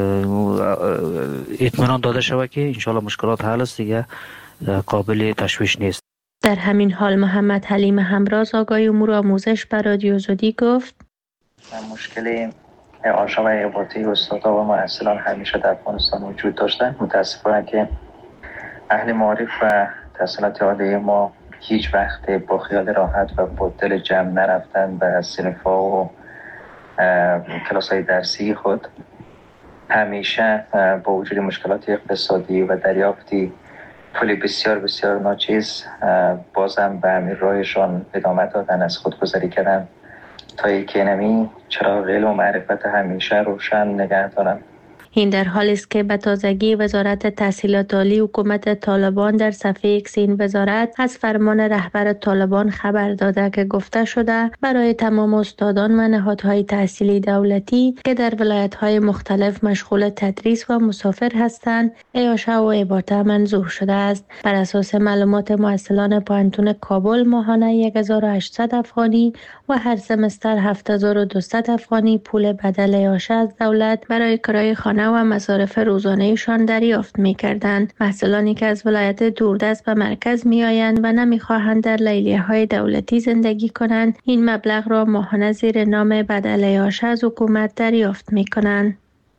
اطمینان داده شود که انشالله مشکلات حل است، دیگه قابل تشویش نیست. در همین حال محمد حلیم همراز آقای امور آموزش به رادیو آزادی گفت مشکلی آشنا و ارتباطی استادا و محصلان همیشه در افغانستان وجود داشته. متاسفانه که اهل معارف و تحصیلات عالی ما هیچ وقت با خیال راحت و با دل جمع نرفتن به صنف‌ها و کلاس‌های درسی خود. همیشه با وجود مشکلات اقتصادی و دریافتی پول بسیار بسیار ناچیز بازم به همین راهشان ادامه دادن، از خودگذری کردن تا یک نمی چراغ علم و معرفت همیشه روشن نگه دارن. این در حالی است که به تازگی وزارت تحصیلات عالی حکومت طالبان در صفحه ایکس این وزارت از فرمان رهبر طالبان خبر داده که گفته شده برای تمام استادان و نهادهای تحصیلی دولتی که در ولایت‌های مختلف مشغول تدریس و مسافر هستند عیاشه و اباطه منظور شده است. بر اساس معلومات محصلان پوهنتون کابل ماهانه هزار و هشتصد افغانی و هر سمستر هفت هزار و دویست افغانی پول بدل عیاشه از دولت برای کرایه خانه و مصارف روزانه‌شان دریافت می‌کردند. محصلانی که از ولایت دوردست به مرکز می‌آیند و نمی‌خواهند در لیلیه‌های دولتی زندگی کنند، این مبلغ را ماهانه زیر نام بدل عیاشه از حکومت دریافت می‌کنند.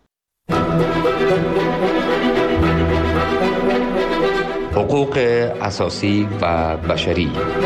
حقوق اساسی و بشری.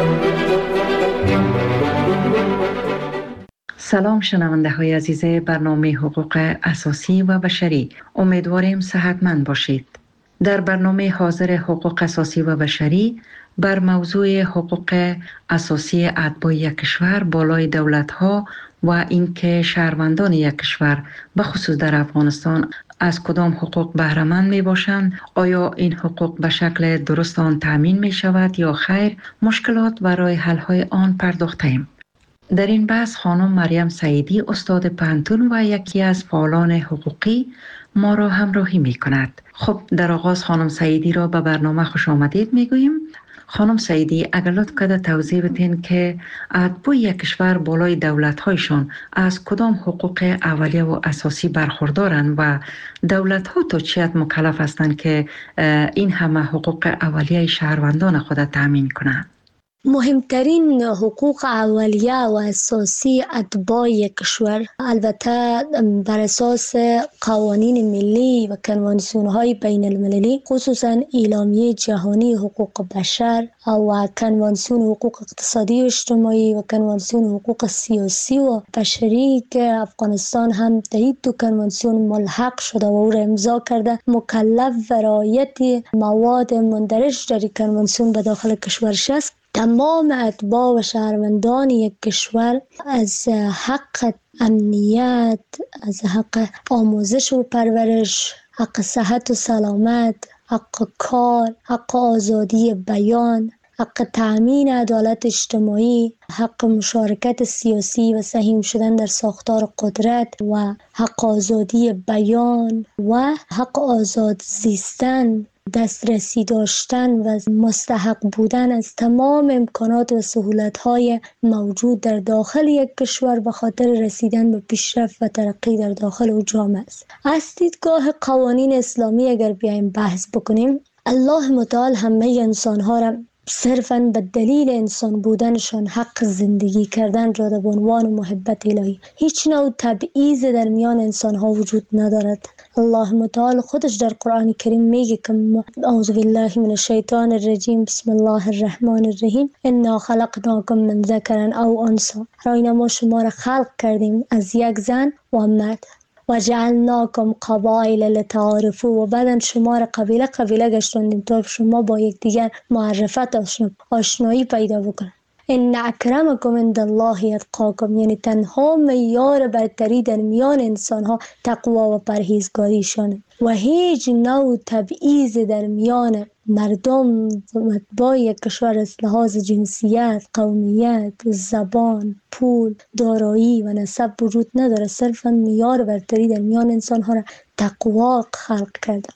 سلام شنونده های عزیز برنامه حقوق اساسی و بشری، امیدواریم صحتمند باشید. در برنامه حاضر حقوق اساسی و بشری بر موضوع حقوق اساسی اتباع یک کشور بالای دولت ها و اینکه شهروندان یک کشور به خصوص در افغانستان از کدام حقوق بهره مند می باشند، آیا این حقوق به شکل درست آن تامین می شود یا خیر، مشکلات و راه حل های آن پرداختیم. در این بحث خانم مریم سعیدی استاد پوهنتون و یکی از فعالان حقوقی ما را همراهی می کند. خب در آغاز خانم سعیدی را به برنامه خوش آمدید می گوییم. خانم سعیدی اگر لطف کرده توضیح بدین که اتباع یک کشور بالای دولت‌هایشان از کدام حقوق اولیه و اساسی برخوردارند و دولت‌ها تا چه حد مکلف هستند که این همه حقوق اولیه شهروندان خود تامین کنند؟ مهمترین حقوق اولیه و اساسی اتباع یک کشور البته بر اساس قوانین ملی و کنوانسیون‌های بین المللی، خصوصا اعلامیه جهانی حقوق بشر و کنوانسیون حقوق اقتصادی و اجتماعی و کنوانسیون حقوق سیاسی و بشری که افغانستان هم در این دو کنوانسیون ملحق شده و او را امضا کرده، مکلف و رعایت مواد مندرج در کنوانسیون به داخل کشورش است. تمام اتباع و شهروندان یک کشور از حق امنیت، از حق آموزش و پرورش، حق صحت و سلامت، حق کار، حق آزادی بیان، حق تأمین عدالت اجتماعی، حق مشارکت سیاسی و سهیم شدن در ساختار قدرت و حق آزادی بیان و حق آزاد زیستن، دسترسی داشتن و مستحق بودن از تمام امکانات و سهولت‌های موجود در داخل یک کشور به خاطر رسیدن به پیشرفت و ترقی در داخل او جامعه است. از دیدگاه قوانین اسلامی اگر بیایم بحث بکنیم، الله متعال همه انسان‌ها را صرفاً به دلیل انسان بودنشان حق زندگی کردن را به عنوان محبت الهی، هیچ نوع تبعیض در میان انسان‌ها وجود ندارد. الله متعال خودش در قرآن کریم میگه که اعوذ بالله من الشیطان الرجیم بسم الله الرحمن الرحیم انا خلقناکم من ذکر او انثی، راینا ما شما را خلق کردیم از یک زن و مرد و جعلناکم قبایل لتعارفوا و بعدن شما را قبیله قبیله گشتوندیم تا شما با یکدیگر معرفت آشنایی پیدا بکنید. ان اکرمکم عند الله اتقاکم، یعنی تنها معیار برتری در میان انسان ها تقوا و پرهیزگاریشانه و هیچ نوع تبعیض در میان مردم با یک کشور از لحاظ جنسیت، قومیت، زبان، پول، دارایی و نسب وجود نداره. صرفا معیار برتری در میان انسان ها را تقوا خلق کرده.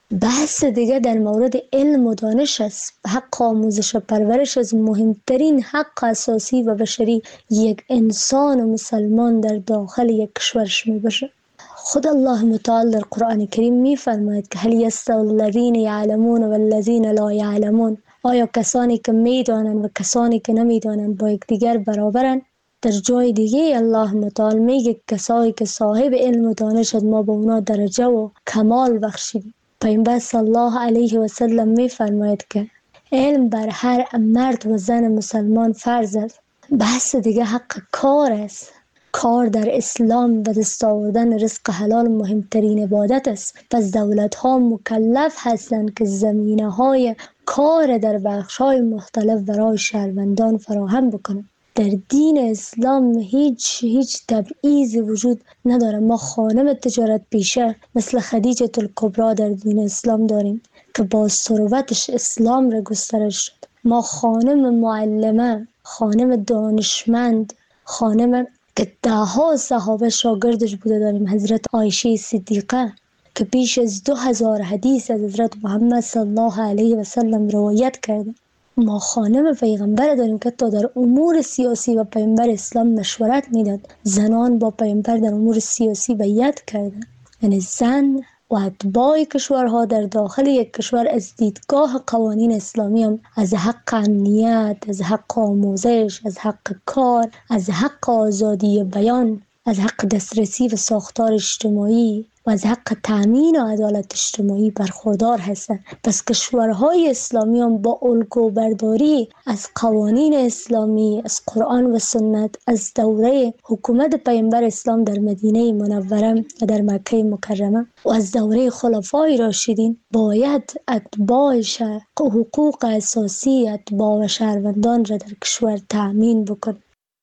بحث دیگه در مورد علم و دانش است. حق آموزش و پرورش از مهمترین حق اساسی و بشری یک انسان و مسلمان در داخل یک کشورش می باشه. خود الله متعال در قرآن کریم می فرماید که هل یستوی الذین یعلمون و الذین لا یعلمون، آیا کسانی که می دانند و کسانی که نمی دانند با یکدیگر برابرند؟ در جای دیگه الله متعال میگه کسایی که صاحب علم و دانش ما با اونا درجه و کمال بخشیدیم. پیامبر صلی الله علیه و سلم می فرماید که علم بر هر مرد و زن مسلمان فرض است. بحث دیگه حق کار است. کار در اسلام و دست آوردن رزق حلال مهمترین عبادت است. پس دولت ها مکلف هستند که زمینه های کار در بخش های مختلف برای شهروندان فراهم بکنند. در دین اسلام هیچ هیچ تبعیض وجود نداره. ما خانم تجارت پیشه مثل خدیجه الکبری در دین اسلام داریم که با ثروتش اسلام را گسترش شد. ما خانم معلمه، خانم دانشمند، خانم که ده ها صحابه شاگردش بوده داریم، حضرت عایشه صدیقه که بیش از دو هزار حدیث از حضرت محمد صلی الله علیه و سلم روایت کرده. ما خانم پیغمبر داریم که تا در امور سیاسی و پیغمبر اسلام مشورت میداد. زنان با پیغمبر در امور سیاسی بیعت کردن. یعنی زن و اتباع کشورها در داخل یک کشور از دیدگاه قوانین اسلامی هم از حق امنیت، از حق آموزش، از حق کار، از حق آزادی بیان، از حق دسترسی و ساختار اجتماعی و از حق تامین و عدالت اجتماعی برخوردار هستند. پس کشورهای اسلامی هم با الگو برداری از قوانین اسلامی، از قرآن و سنت، از دوره حکومت پیامبر اسلام در مدینه منوره و در مکه مکرمه و از دوره خلفای راشدین باید اتباعش حقوق اساسی اتباع و شهروندان را در کشور تامین بکن.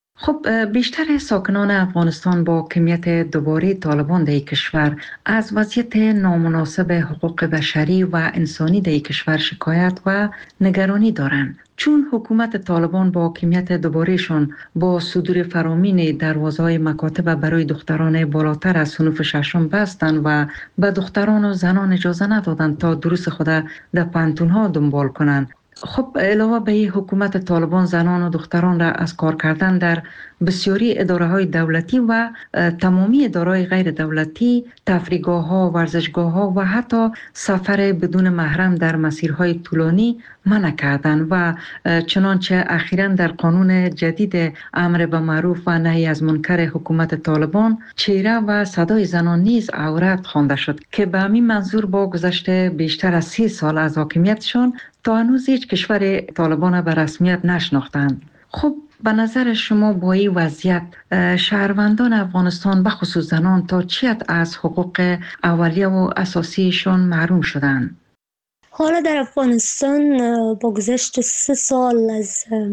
خب بیشتر ساکنان افغانستان با حاکمیت دوباره طالبان در کشور از وضعیت نامناسب حقوق بشری و انسانی در کشور شکایت و نگرانی دارند، چون حکومت طالبان با حاکمیت دوبارهشان با صدور فرامین دروازه‌های مکاتب برای دختران بالاتر از صنف ششم بستند و به دختران و زنان اجازه ندادند تا دروس خود در پانتون‌ها دنبال کنند. خب علاوه به این حکومت طالبان زنان و دختران را از کار کردن در بسیاری اداره‌های دولتی و تمامی اداره‌های غیر دولتی، تفریحگاه‌ها، ورزشگاه‌ها و حتی سفر بدون محرم در مسیرهای طولانی منع کردند و چنانچه اخیراً در قانون جدید امر به معروف و نهی از منکر حکومت طالبان چهره و صدای زنان نیز عورت خوانده شد که به همین منظور با گذشت بیشتر از سی سال از حاکمیتشان تا هنوز هیچ کشور طالبان به رسمیت نشناختند. خب به نظر شما با این وضعیت شهروندان افغانستان به خصوص زنان تا چی حد از حقوق اولیه و اساسیشان محروم شدند؟ حالا در افغانستان با گذشت سه سال از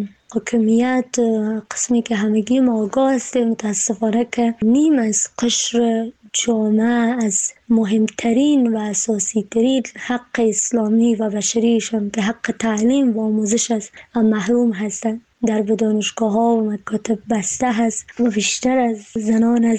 حاکمیت قسمی که همگی ما آگاه هستیم متاسفانه که نیم از قشر جامعه از مهمترین و اساسی ترین حق اسلامی و بشریشان که حق تعلیم و آموزش است محروم هستند. در دانشگاه ها و مکاتب بسته هست و بیشتر از زنان از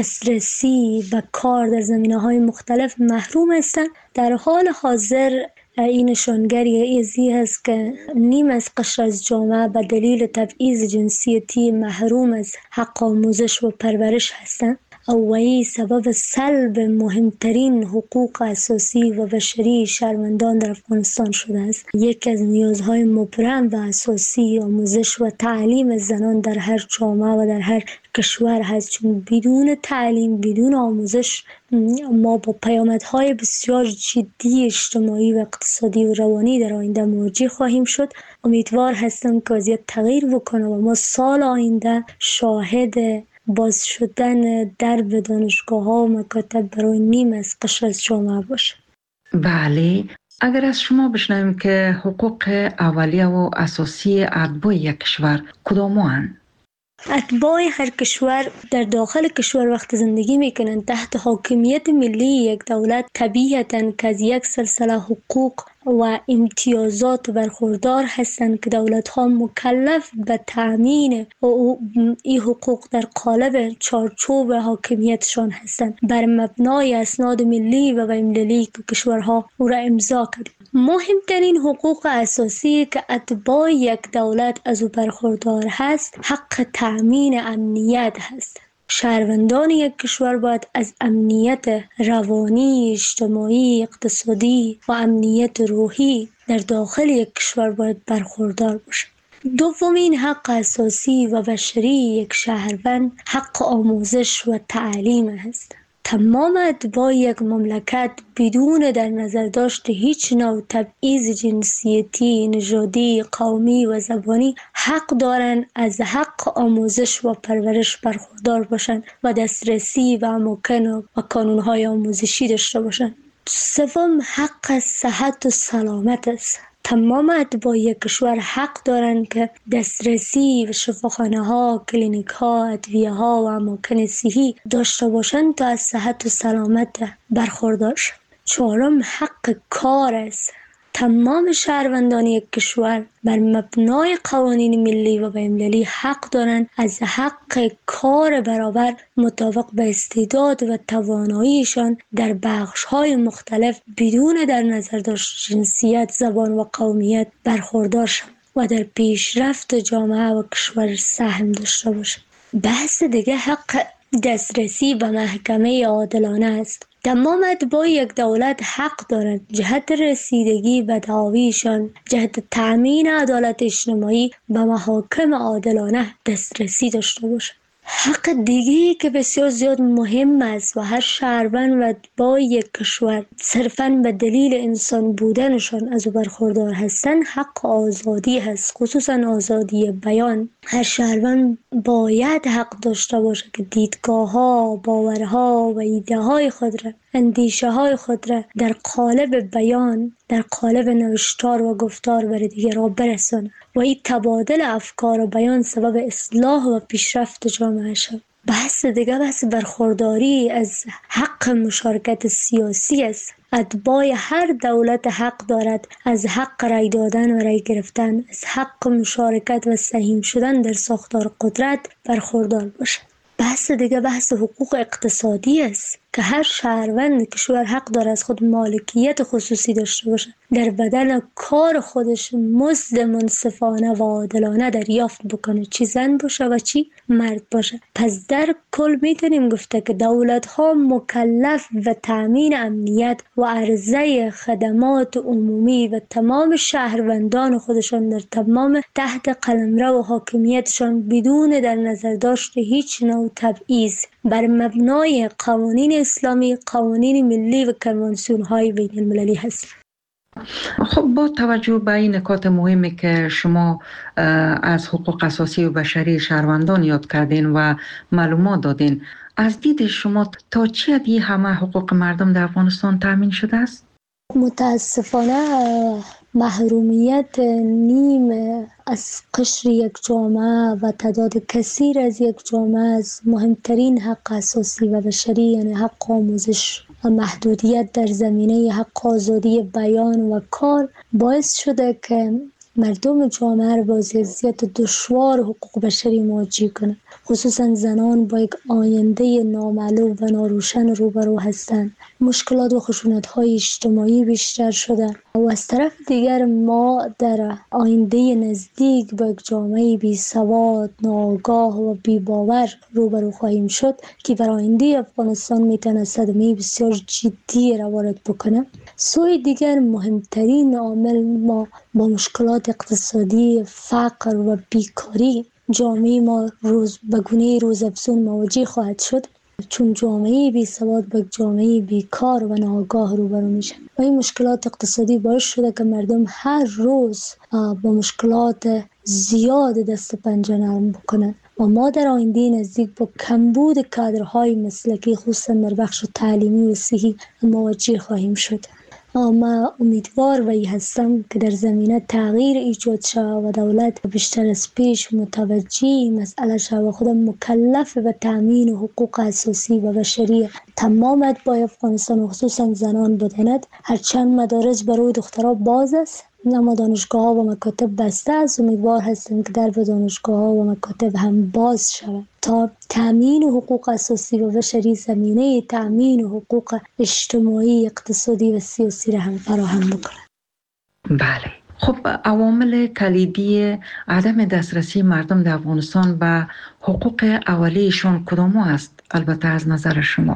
دسترسی به کار در زمینه های مختلف محروم هستند. در حال حاضر این نشانگری ازی هست که نیم از قشر از جامعه به دلیل تبعیض جنسیتی محروم از حق آموزش و پرورش هستند. اولی سبب سلب مهمترین حقوق اساسی و بشری شهروندان در افغانستان شده است. یک از نیازهای مبرم و اساسی آموزش و تعلیم زنان در هر جامعه و در هر کشور هست، چون بدون تعلیم، بدون آموزش ما با پیامدهای بسیار جدی اجتماعی و اقتصادی و روانی در آینده مواجه خواهیم شد. امیدوار هستم که وضعیت تغییر بکنه و ما سال آینده شاهد باز شدن درب دانشگاه ها و مکاتب برای نیم از قشر از جامعه باشه. بله، اگر از شما بشنویم که حقوق اولیه و اساسی اتباع یک کشور کدام‌اند؟ اتباع هر کشور در داخل کشور وقت زندگی میکنن تحت حاکمیت ملی یک دولت، طبیعتاً که از یک سلسله حقوق و امتیازات برخوردار هستند که دولت ها مکلف به تأمین این حقوق در قالب چارچوب حاکمیتشان هستند بر مبنای اسناد ملی و بین‌المللی که کشورها او را امضا کرده. مهمترین حقوق اساسی که اتباع یک دولت از او برخوردار هست حق تأمین امنیت هست. شهروندان یک کشور باید از امنیت روانی، اجتماعی، اقتصادی و امنیت روحی در داخل یک کشور باید برخوردار باشند. دومین حق اساسی و بشری یک شهروند حق آموزش و تعلیم است. تمام اتباع یک مملکت بدون در نظر داشت هیچ نوع تبعیض جنسیتی، نژادی، قومی و زبانی حق دارند از حق آموزش و پرورش برخوردار باشند و دسترسی و اماکن و کانون‌های آموزشی داشته باشند. سوم حق صحت و سلامت است. تمام اتباع یک کشور حق دارند که دسترسی به شفاخانه ها، کلینیک ها، ادویه ها و اماکن صحی داشته باشند تا از صحت و سلامت برخوردار شوند. چهارم حق کار است. تمام شهروندان یک کشور بر مبنای قوانین ملی و بین‌المللی حق دارند از حق کار برابر مطابق به استعداد و تواناییشان در بخش‌های مختلف بدون در نظر داشت جنسیت، زبان و قومیت برخوردار شوند و در پیشرفت جامعه و کشور سهم داشته باشند. بحث دیگه حق دسترسی به محکمه عادلانه است. تمام اتباع یک دولت حق دارند جهت رسیدگی به دعاویشان، جهت تأمین عدالت اجتماعی به محاکم عادلانه دسترسی داشته باشند. حق دیگری که بسیار زیاد مهم است و هر شهروند و اتباع یک کشور صرفاً به دلیل انسان بودنشان از او برخوردار هستند حق آزادی هست، خصوصاً آزادی بیان. هر شهروند باید حق داشته باشد که دیدگاه‌ها، باورها و ایده‌های خود را، اندیشه‌های خود را در قالب بیان، در قالب نوشتار و گفتار برای دیگران برساند و این تبادل افکار و بیان سبب اصلاح و پیشرفت جامعه شد. بحث دیگه بحث برخورداری از حق مشارکت سیاسی است. اتباع هر دولت حق دارد از حق رای دادن و رای گرفتن، از حق مشارکت و سهیم شدن در ساختار قدرت برخوردار باشد. بحث دیگه بحث حقوق اقتصادی است که هر شهروند کشور حق دارد از خود مالکیت خصوصی داشته باشد، در بدن کار خودش مزد منصفانه و عادلانه دریافت بکنه، چی زن باشه و چی مرد باشه. پس در کل میتونیم گفته که دولت ها مکلف به تامین امنیت و عرضه خدمات عمومی و تمام شهروندان خودشان در تمام تحت قلمرو و حاکمیتشان بدون در نظر داشت هیچ نوع تبعیض بر مبنای قوانین اسلامی، قوانین ملی و کنوانسیون های بین المللی هست. خب با توجه به این نکات مهمی که شما از حقوق اساسی و بشری شهروندان یاد کردین و معلومات دادین، از دید شما تا چه حدی همه حقوق مردم در افغانستان تامین شده است؟ متاسفانه محرومیت نیم از قشر یک جامعه و تعداد کثیر از یک جامعه از مهمترین حق اساسی و بشری یعنی حق آموزش و محدودیت در زمینه حق آزادی بیان و کار باعث شده که مردم جامعه را با وضعیت دشوار حقوق بشری مواجه کنند. خصوصا زنان با یک آینده نامعلوم و ناروشن روبرو هستند. مشکلات و خشونت‌های اجتماعی بیشتر شده و از طرف دیگر ما در آینده نزدیک با یک جامعه بی سواد، ناآگاه و بی باور روبرو خواهیم شد که بر آینده افغانستان میتونه صدمه بسیار جدی را وارد بکنه. سوی دیگر مهمترین عامل ما با مشکلات اقتصادی، فقر و بیکاری جامعه ما روز به گونه روزافزون مواجه خواهد شد، چون جامعه بی سواد با جامعه بیکار و ناآگاه روبرو میشن و این مشکلات اقتصادی باعث شده که مردم هر روز با مشکلات زیاد دست پنجه نرم بکنن و ما در آینده نزدیک با کمبود کادرهای مسلکی خصوصا در بخش تعلیمی و صحی مواجه خواهیم شد. ما امیدوار و هستم که در زمینه تغییر ایجاد شود و دولت بیشتر از پیش متوجه مسئله شود و خودم مکلف به تامین حقوق اساسی و بشری تمام اتباع افغانستان و خصوصا زنان بداند. هرچند مدارس برای دخترها باز است اما دانشگاه ها و مکاتب بسته است. امیدوار هستم که در دانشگاه ها و مکاتب هم باز شود تا تامین حقوق اساسی و بشری زمینه تامین حقوق اجتماعی، اقتصادی و سیاسی را هم فراهم بکنند. بله. خب عوامل کلیدی عدم دسترسی مردم در افغانستان به حقوق اولیه‌شان کدام است البته از نظر شما؟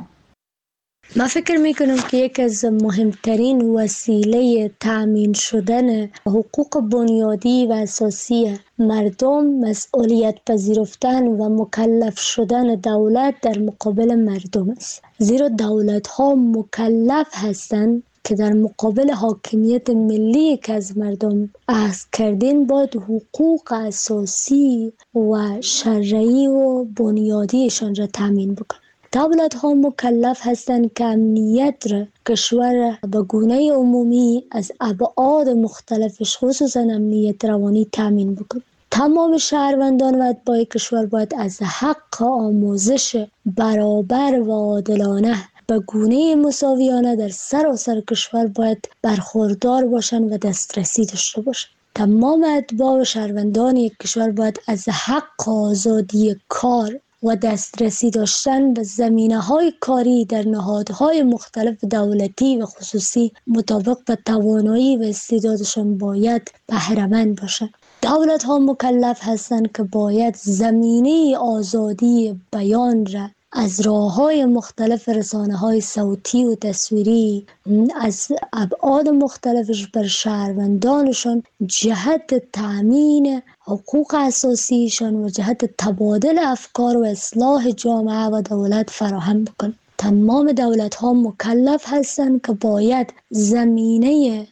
من فکر میکنم که یک از مهمترین وسیله تأمین شدن حقوق بنیادی و اساسی مردم مسئولیت پذیرفتن و مکلف شدن دولت در مقابل مردم است. زیرا دولت ها مکلف هستند که در مقابل حاکمیت ملی که از مردم اخذ کردین باید حقوق اساسی و شرعی و بنیادیشان را تأمین بکنند. دولت ها مکلف هستند که امنیت را کشور به گونه عمومی از ابعاد مختلفش خصوصا امنیت روانی تامین بکنند. تمام شهروندان و اتباع کشور باید از حق آموزش برابر و عادلانه به گونه مساویانه در سراسر کشور باید برخوردار باشند و دسترسی داشته باشند. تمام اتباع و شهروندان یک کشور باید از حق آزادی کار و دسترسی داشتن به زمینه‌های کاری در نهادهای مختلف دولتی و خصوصی مطابق به توانایی و استعدادشان باید بهره‌مند باشند. دولت‌ها مکلف هستند که باید زمینه آزادی بیان را از راه‌های مختلف رسانه‌های صوتی و تصویری از ابعاد مختلفش بر شهروندانشان جهت تأمین حقوق اساسیشان و جهت تبادل افکار و اصلاح جامعه و دولت فراهم بکنند. تمام دولت‌ها مکلف هستند که باید زمینه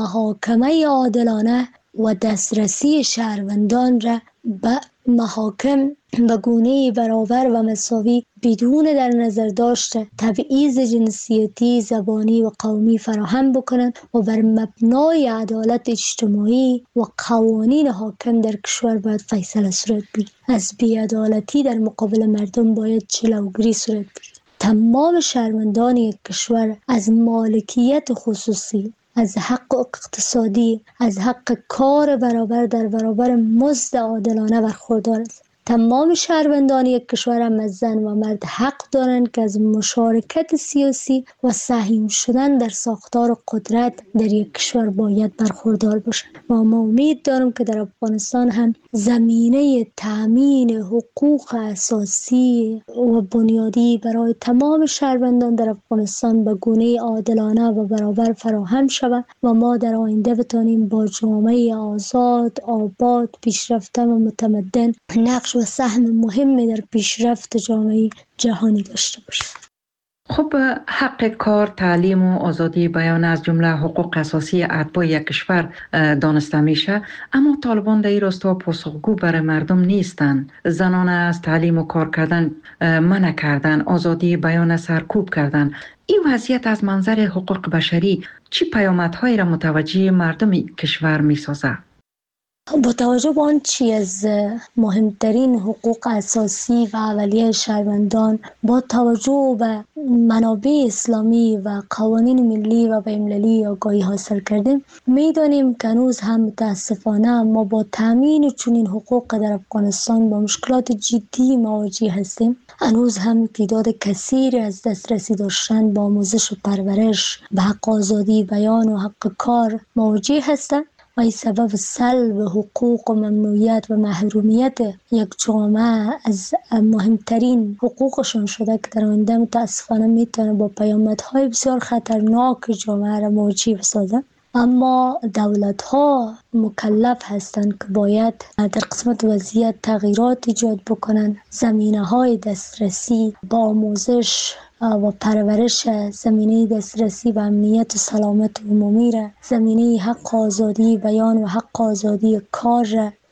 محاکمه عادلانه و دسترسی شهروندان را به محاکم به گونه برابر و مساوی بدون در نظر داشته تبعیض جنسیتی، زبانی و قومی فراهم بکنند و بر مبنای عدالت اجتماعی و قوانین حاکم در کشور باید فیصله صورت بگیرد. از بی‌عدالتی در مقابل مردم باید جلوگیری صورت بگیرد. تمام شهروندان یک کشور از مالکیت خصوصی، از حق اقتصادی، از حق کار برابر در برابر مزد عادلانه برخوردار است. تمام شهروندان یک کشور هم از زن و مرد حق دارند که از مشارکت سیاسی و سهم شدن در ساختار قدرت در یک کشور باید برخوردار باشند. و ما امید دارم که در افغانستان هم زمینه تأمین حقوق اساسی و بنیادی برای تمام شهروندان در افغانستان به گونه عادلانه و برابر فراهم شود و ما در آینده بتانیم با جامعه آزاد، آباد، پیشرفته و متمدن نقش و سهم مهمی در پیشرفت جامعه جهانی داشته باشیم. خب حق کار، تعلیم و آزادی بیان از جمله حقوق اساسی اتباع یک کشور دانسته میشه، اما طالبان در این راستا پاسخگو برای مردم نیستند. زنان از تعلیم و کار کردن منع کردن، آزادی بیان سرکوب کردن. این وضعیت از منظر حقوق بشری چی پیامدهایی را متوجه مردم کشور میسازه؟ با توجه به آن چی از مهمترین حقوق اساسی و اولیه شهروندان، با توجه به منابع اسلامی و قوانین ملی و بین‌المللی آگاهی حاصل کردیم، میدانیم که هنوز هم متاسفانه ما با تامین چنین حقوق در افغانستان با مشکلات جدی مواجه هستیم. هنوز هم تعداد کثیری از دسترسی داشتن با آموزش و پرورش به حق آزادی بیان و حق کار مواجه هستند و این سبب سلب حقوق و ممنوعیت و محرومیت یک جامعه از مهمترین حقوقشون شده که در آینده متاسفانه میتونه با پیامدهای بسیار خطرناک جامعه را مواجه بسازه. اما دولت ها مکلف هستند که باید در قسمت وضعیت تغییرات ایجاد بکنند. زمینه های دسترسی با آموزش و پرورش، زمینه دسترسی به امنیت و سلامت عمومی را، زمینه حق آزادی بیان و حق آزادی کار را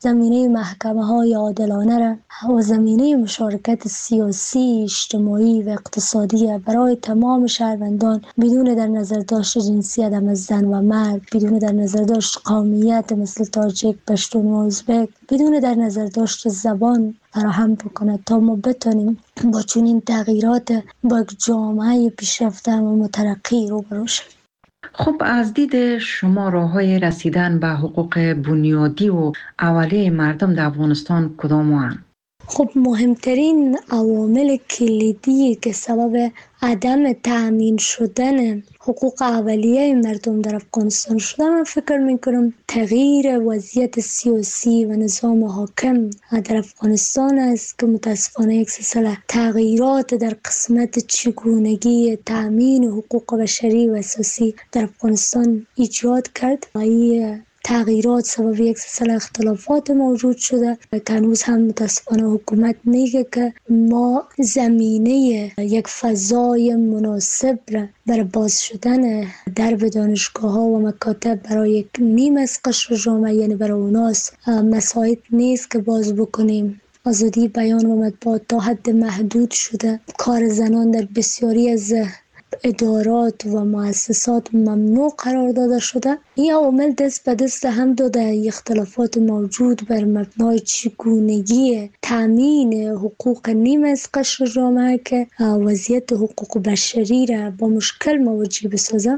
زمینه محکمه های عادلانه را و زمینه مشارکت سیاسی، اجتماعی و اقتصادی برای تمام شهروندان بدون در نظر داشت جنسیت از زن و مرد، بدون در نظر داشت قومیت مثل تاجیک، پشتون و ازبک، بدون در نظر داشت زبان فراهم بکنه تا ما بتونیم با چنین تغییرات با جامعه پیشرفته و مترقی روبرو شویم. خب از دید شما راه‌های رسیدن به حقوق بنیادی و اولیه مردم در افغانستان کدام هستند؟ خب مهمترین عوامل کلیدی که سبب عدم تأمین شدن حقوق اولیه مردم در افغانستان شده، من فکر میکنم تغییر وضعیت سیاسی و نظام حاکم در افغانستان است که متاسفانه یک سلسله تغییرات در قسمت چگونگی تأمین حقوق بشری و اساسی در افغانستان ایجاد کرد. این تغییرات سبب یک سلسله اختلافات موجود شده که هنوز هم متاسفانه حکومت میگه که ما زمینه یک فضای مناسب را برای باز شدن درب دانشگاه ها و مکاتب برای یک نیم از قشر جامعه، یعنی برای اوناس مساعد نیست که باز بکنیم. آزادی بیان و مطبوعات تا حد محدود شده، کار زنان در بسیاری از ادارات و مؤسسات ممنوع قرار داده شده. این عوامل دست به دست هم داده اختلافات موجود بر مبنای چگونگی تامین حقوق نیم از قشر جامعه که وضعیت حقوق بشری را با مشکل مواجه بسازه.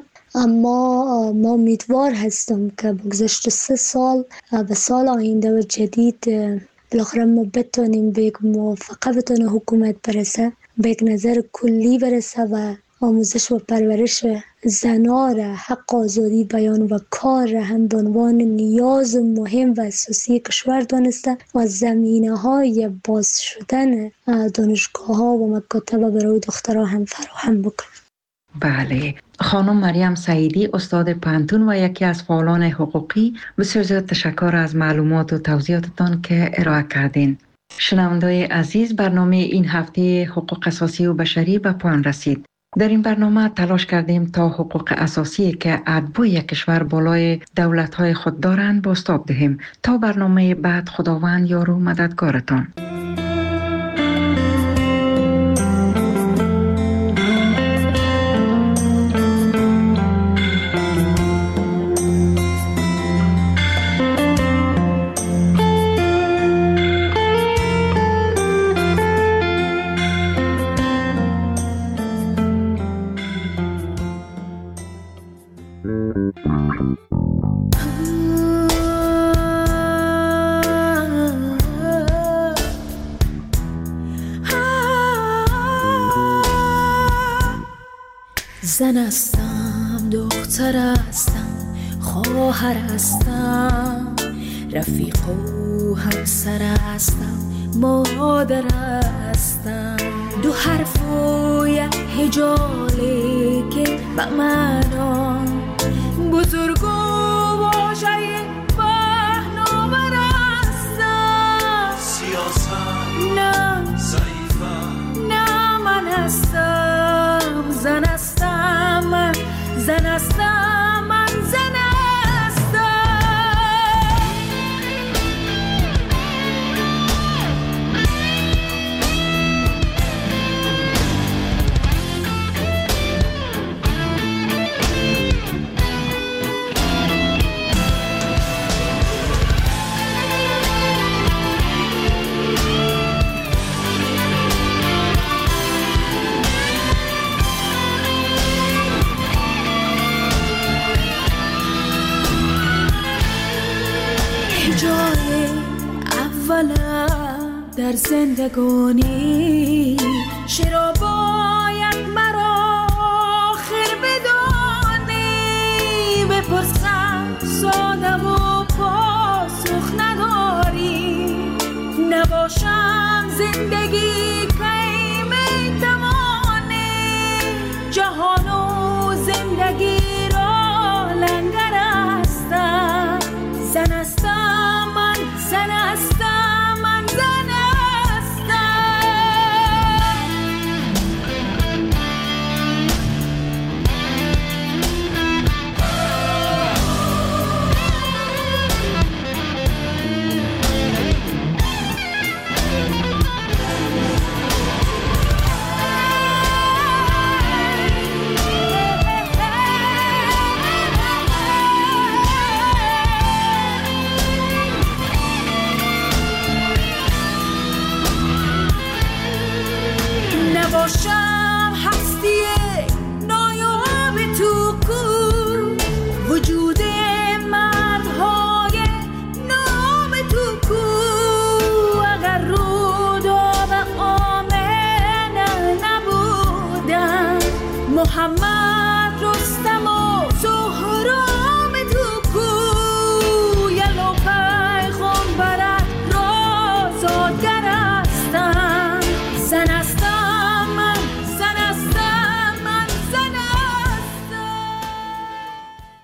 اما ما امیدوار هستم که بگذشت سه سال به سال آینده و جدید بالاخره ما بتونیم به یک موافقه بتونه حکومت برسه، به یک نظر کلی برسه و آموزش و پرورش زنان را، حق آزادی بیان و کار را هم به عنوان نیاز مهم و اساسی کشور دانسته و زمینه های باز شدن دانشگاه ها و مکاتب برای دخترها هم فراهم بکنه. بله، خانم مریم سعیدی، استاد پانتون و یکی از فعالان حقوقی، بسیار زیاد تشکر از معلومات و توضیحاتتان که ارائه کردین. شنونده‌های عزیز، برنامه این هفته حقوق اساسی و بشری به پایان رسید. در این برنامه تلاش کردیم تا حقوق اساسی که اتباع کشور بالای دولت‌های خود دارند بازتاب دهیم. تا برنامه بعد، خداوند یار و مددگارتان. زن هستم، دختر هستم، خواهر هستم، رفیق و همسر هستم، مادر هستم. دو حرف و یک هجاله که به معنا بزرگ و واژه پهناور هستم. سیاست نه، ضعیفم نه، من هستم زن هستم، من زن هستم، من زن هستم. جای اولم در زندگانی، چرا باید مرا آخر بدانی؟ بپرسم ساده و پاسخ نداری، نباشم زندگی که